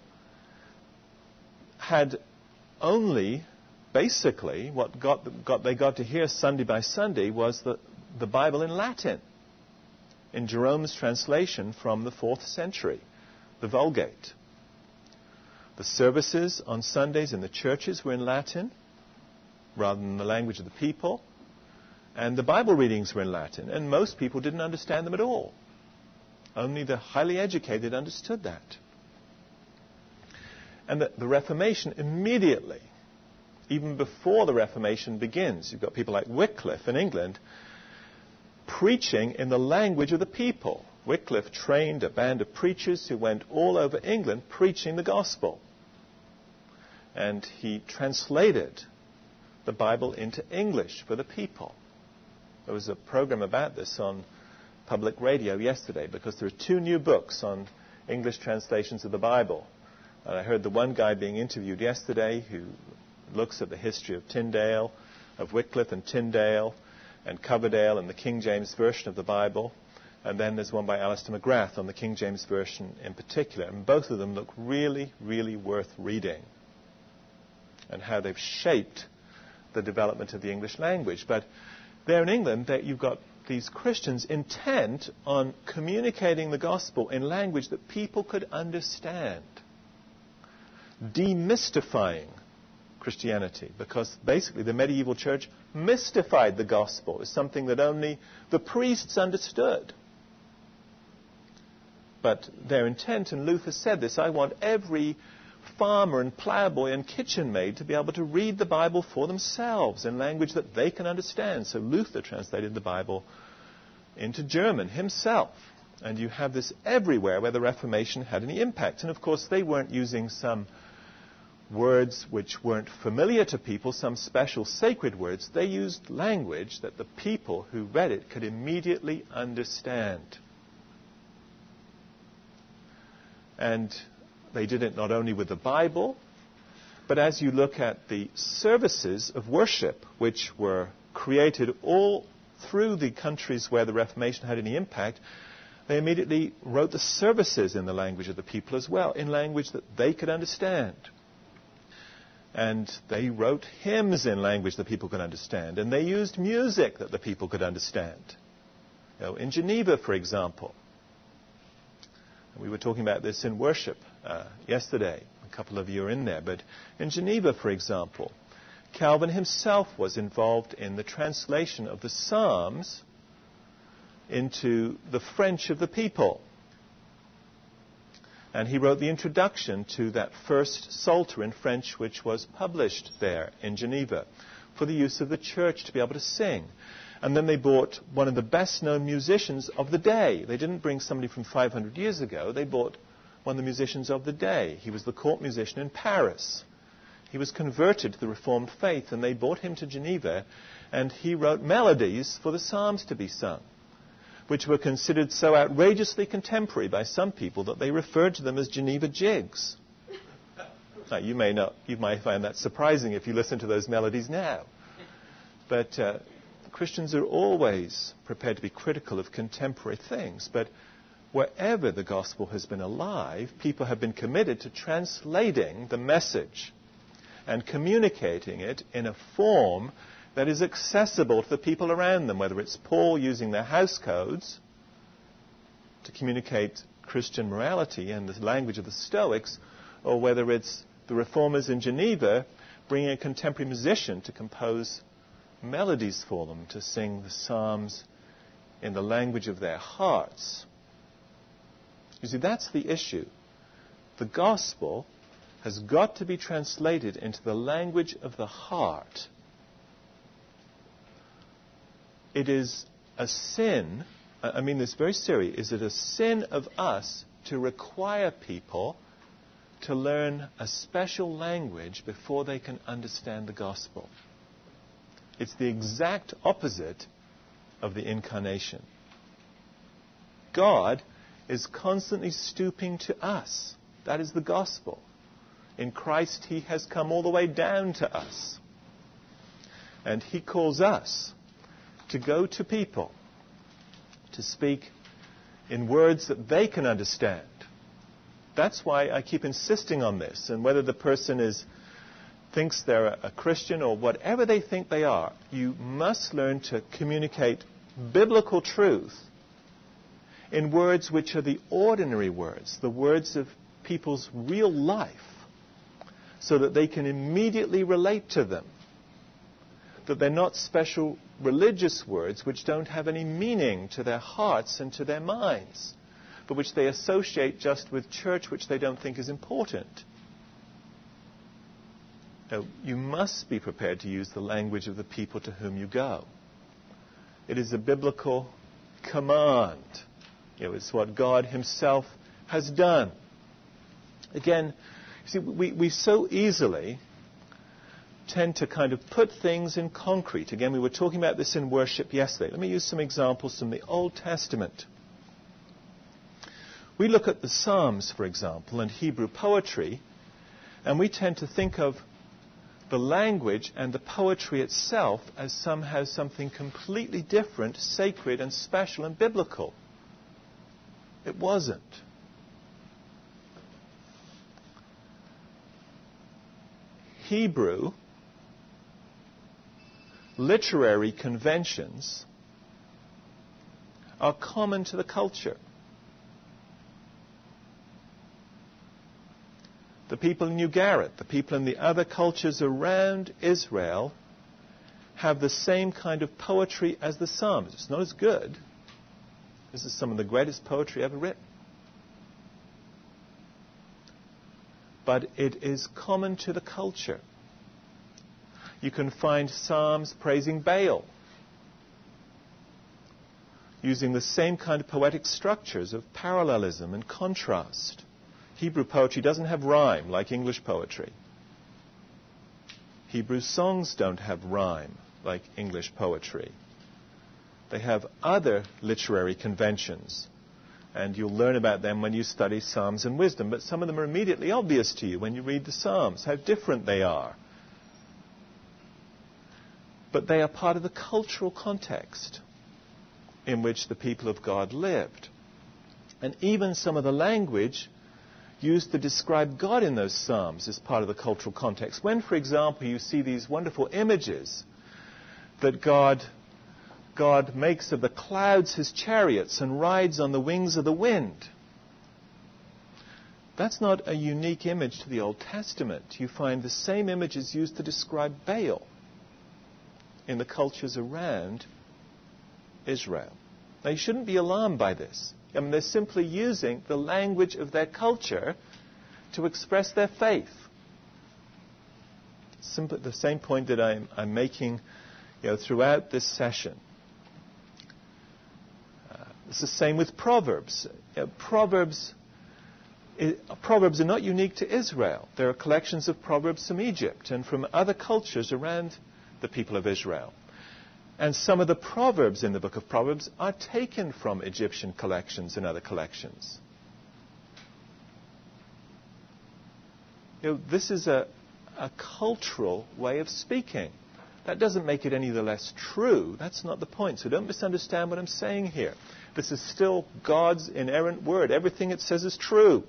had only, basically, what they got to hear Sunday by Sunday was the Bible in Latin, in Jerome's translation from the 4th century, the Vulgate. The services on Sundays in the churches were in Latin, rather than the language of the people, and the Bible readings were in Latin, and most people didn't understand them at all. Only the highly educated understood that. And the Reformation immediately, even before the Reformation begins, you've got people like Wycliffe in England preaching in the language of the people. Wycliffe trained a band of preachers who went all over England preaching the gospel. And he translated the Bible into English for the people. There was a program about this on public radio yesterday because there are 2 new books on English translations of the Bible. And I heard the one guy being interviewed yesterday who looks at the history of Tyndale, of Wycliffe and Tyndale, and Coverdale and the King James Version of the Bible. And then there's one by Alistair McGrath on the King James Version in particular. And both of them look really, really worth reading, and how they've shaped the development of the English language. But there in England, you've got these Christians intent on communicating the gospel in language that people could understand, demystifying Christianity, because basically the medieval church mystified the gospel as something that only the priests understood. But their intent, and Luther said this, I want every farmer and ploughboy and kitchen maid to be able to read the Bible for themselves in language that they can understand. So Luther translated the Bible into German himself. And you have this everywhere where the Reformation had any impact. And of course they weren't using some words which weren't familiar to people, some special sacred words. They used language that the people who read it could immediately understand. And they did it not only with the Bible, but as you look at the services of worship, which were created all through the countries where the Reformation had any impact, they immediately wrote the services in the language of the people as well, in language that they could understand. And they wrote hymns in language that people could understand. And they used music that the people could understand. In Geneva, for example, we were talking about this in worship yesterday. A couple of you are in there. But in Geneva, for example, Calvin himself was involved in the translation of the Psalms into the French of the people. And he wrote the introduction to that first Psalter in French, which was published there in Geneva for the use of the church to be able to sing. And then they brought one of the best-known musicians of the day. They didn't bring somebody from 500 years ago. They brought one of the musicians of the day. He was the court musician in Paris. He was converted to the Reformed faith, and they brought him to Geneva, And he wrote melodies for the Psalms to be sung, which were considered so outrageously contemporary by some people that they referred to them as Geneva jigs. Now, you might find that surprising if you listen to those melodies now. But Christians are always prepared to be critical of contemporary things. But wherever the gospel has been alive, people have been committed to translating the message and communicating it in a form that is accessible to the people around them, whether it's Paul using their house codes to communicate Christian morality and the language of the Stoics, or whether it's the reformers in Geneva bringing a contemporary musician to compose melodies for them, to sing the Psalms in the language of their hearts. You see, that's the issue. The gospel has got to be translated into the language of the heart. It is a sin, I mean this very seriously, is it a sin of us to require people to learn a special language before they can understand the gospel? It's the exact opposite of the incarnation. God is constantly stooping to us. That is the gospel. In Christ, he has come all the way down to us. And he calls us to go to people, to speak in words that they can understand. That's why I keep insisting on this. And whether the person thinks they're a Christian or whatever they think they are, you must learn to communicate biblical truth in words which are the ordinary words, the words of people's real life, so that they can immediately relate to them. That they're not special religious words which don't have any meaning to their hearts and to their minds, but which they associate just with church, which they don't think is important. No, you must be prepared to use the language of the people to whom you go. It is a biblical command. It's what God himself has done. Again, you see, we so easily tend to kind of put things in concrete. Again, we were talking about this in worship yesterday. Let me use some examples from the Old Testament. We look at the Psalms, for example, and Hebrew poetry, and we tend to think of the language and the poetry itself as somehow something completely different, sacred and special and biblical. It wasn't. Hebrew literary conventions are common to the culture. The people in Ugarit, the people in the other cultures around Israel have the same kind of poetry as the Psalms. It's not as good. This is some of the greatest poetry ever written. But it is common to the culture. You can find Psalms praising Baal, using the same kind of poetic structures of parallelism and contrast. Hebrew poetry doesn't have rhyme like English poetry. Hebrew songs don't have rhyme like English poetry. They have other literary conventions, and you'll learn about them when you study Psalms and Wisdom, but some of them are immediately obvious to you when you read the Psalms, how different they are. But they are part of the cultural context in which the people of God lived. And even some of the language used to describe God in those Psalms is part of the cultural context. When, for example, you see these wonderful images that God makes of the clouds his chariots and rides on the wings of the wind, that's not a unique image to the Old Testament. You find the same images used to describe Baal in the cultures around Israel. Now, you shouldn't be alarmed by this. I mean, they're simply using the language of their culture to express their faith. Simply the same point that I'm making throughout this session. It's the same with Proverbs. Proverbs are not unique to Israel. There are collections of Proverbs from Egypt and from other cultures around the people of Israel. And some of the proverbs in the book of Proverbs are taken from Egyptian collections and other collections. This is a cultural way of speaking. That doesn't make it any the less true. That's not the point. So don't misunderstand what I'm saying here. This is still God's inerrant word. Everything it says is true.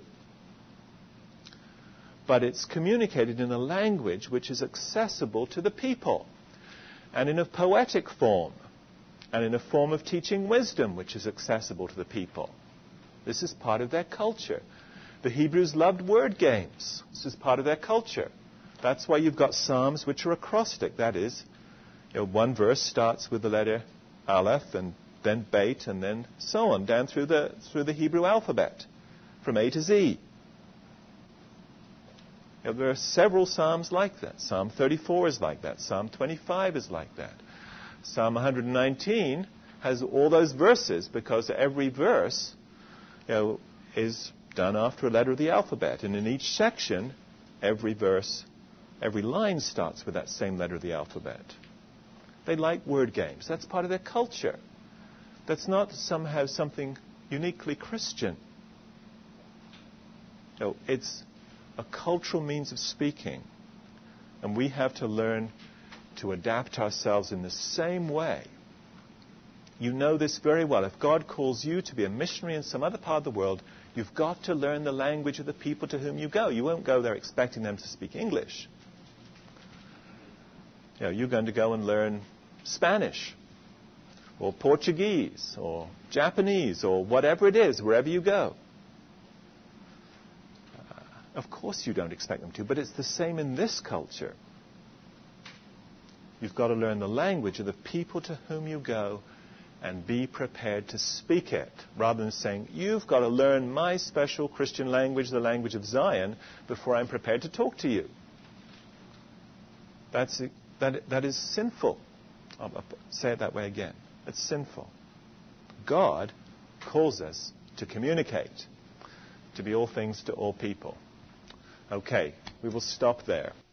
But it's communicated in a language which is accessible to the people, and in a poetic form, and in a form of teaching wisdom which is accessible to the people. This is part of their culture. The Hebrews loved word games. This is part of their culture. That's why you've got psalms which are acrostic. That is, one verse starts with the letter Aleph, and then Beit, and then so on, down through the Hebrew alphabet, from A to Z. There are several psalms like that. Psalm 34 is like that. Psalm 25 is like that. Psalm 119 has all those verses because every verse is done after a letter of the alphabet. And in each section, every verse, every line starts with that same letter of the alphabet. They like word games. That's part of their culture. That's not somehow something uniquely Christian. It's a cultural means of speaking. And we have to learn to adapt ourselves in the same way. You know this very well. If God calls you to be a missionary in some other part of the world, you've got to learn the language of the people to whom you go. You won't go there expecting them to speak English. You're going to go and learn Spanish, or Portuguese, or Japanese, or whatever it is, wherever you go. Of course you don't expect them to, but it's the same in this culture. You've got to learn the language of the people to whom you go and be prepared to speak it, rather than saying, you've got to learn my special Christian language, the language of Zion, before I'm prepared to talk to you. That is sinful. I'll say it that way again. It's sinful. God calls us to communicate, to be all things to all people. Okay, we will stop there.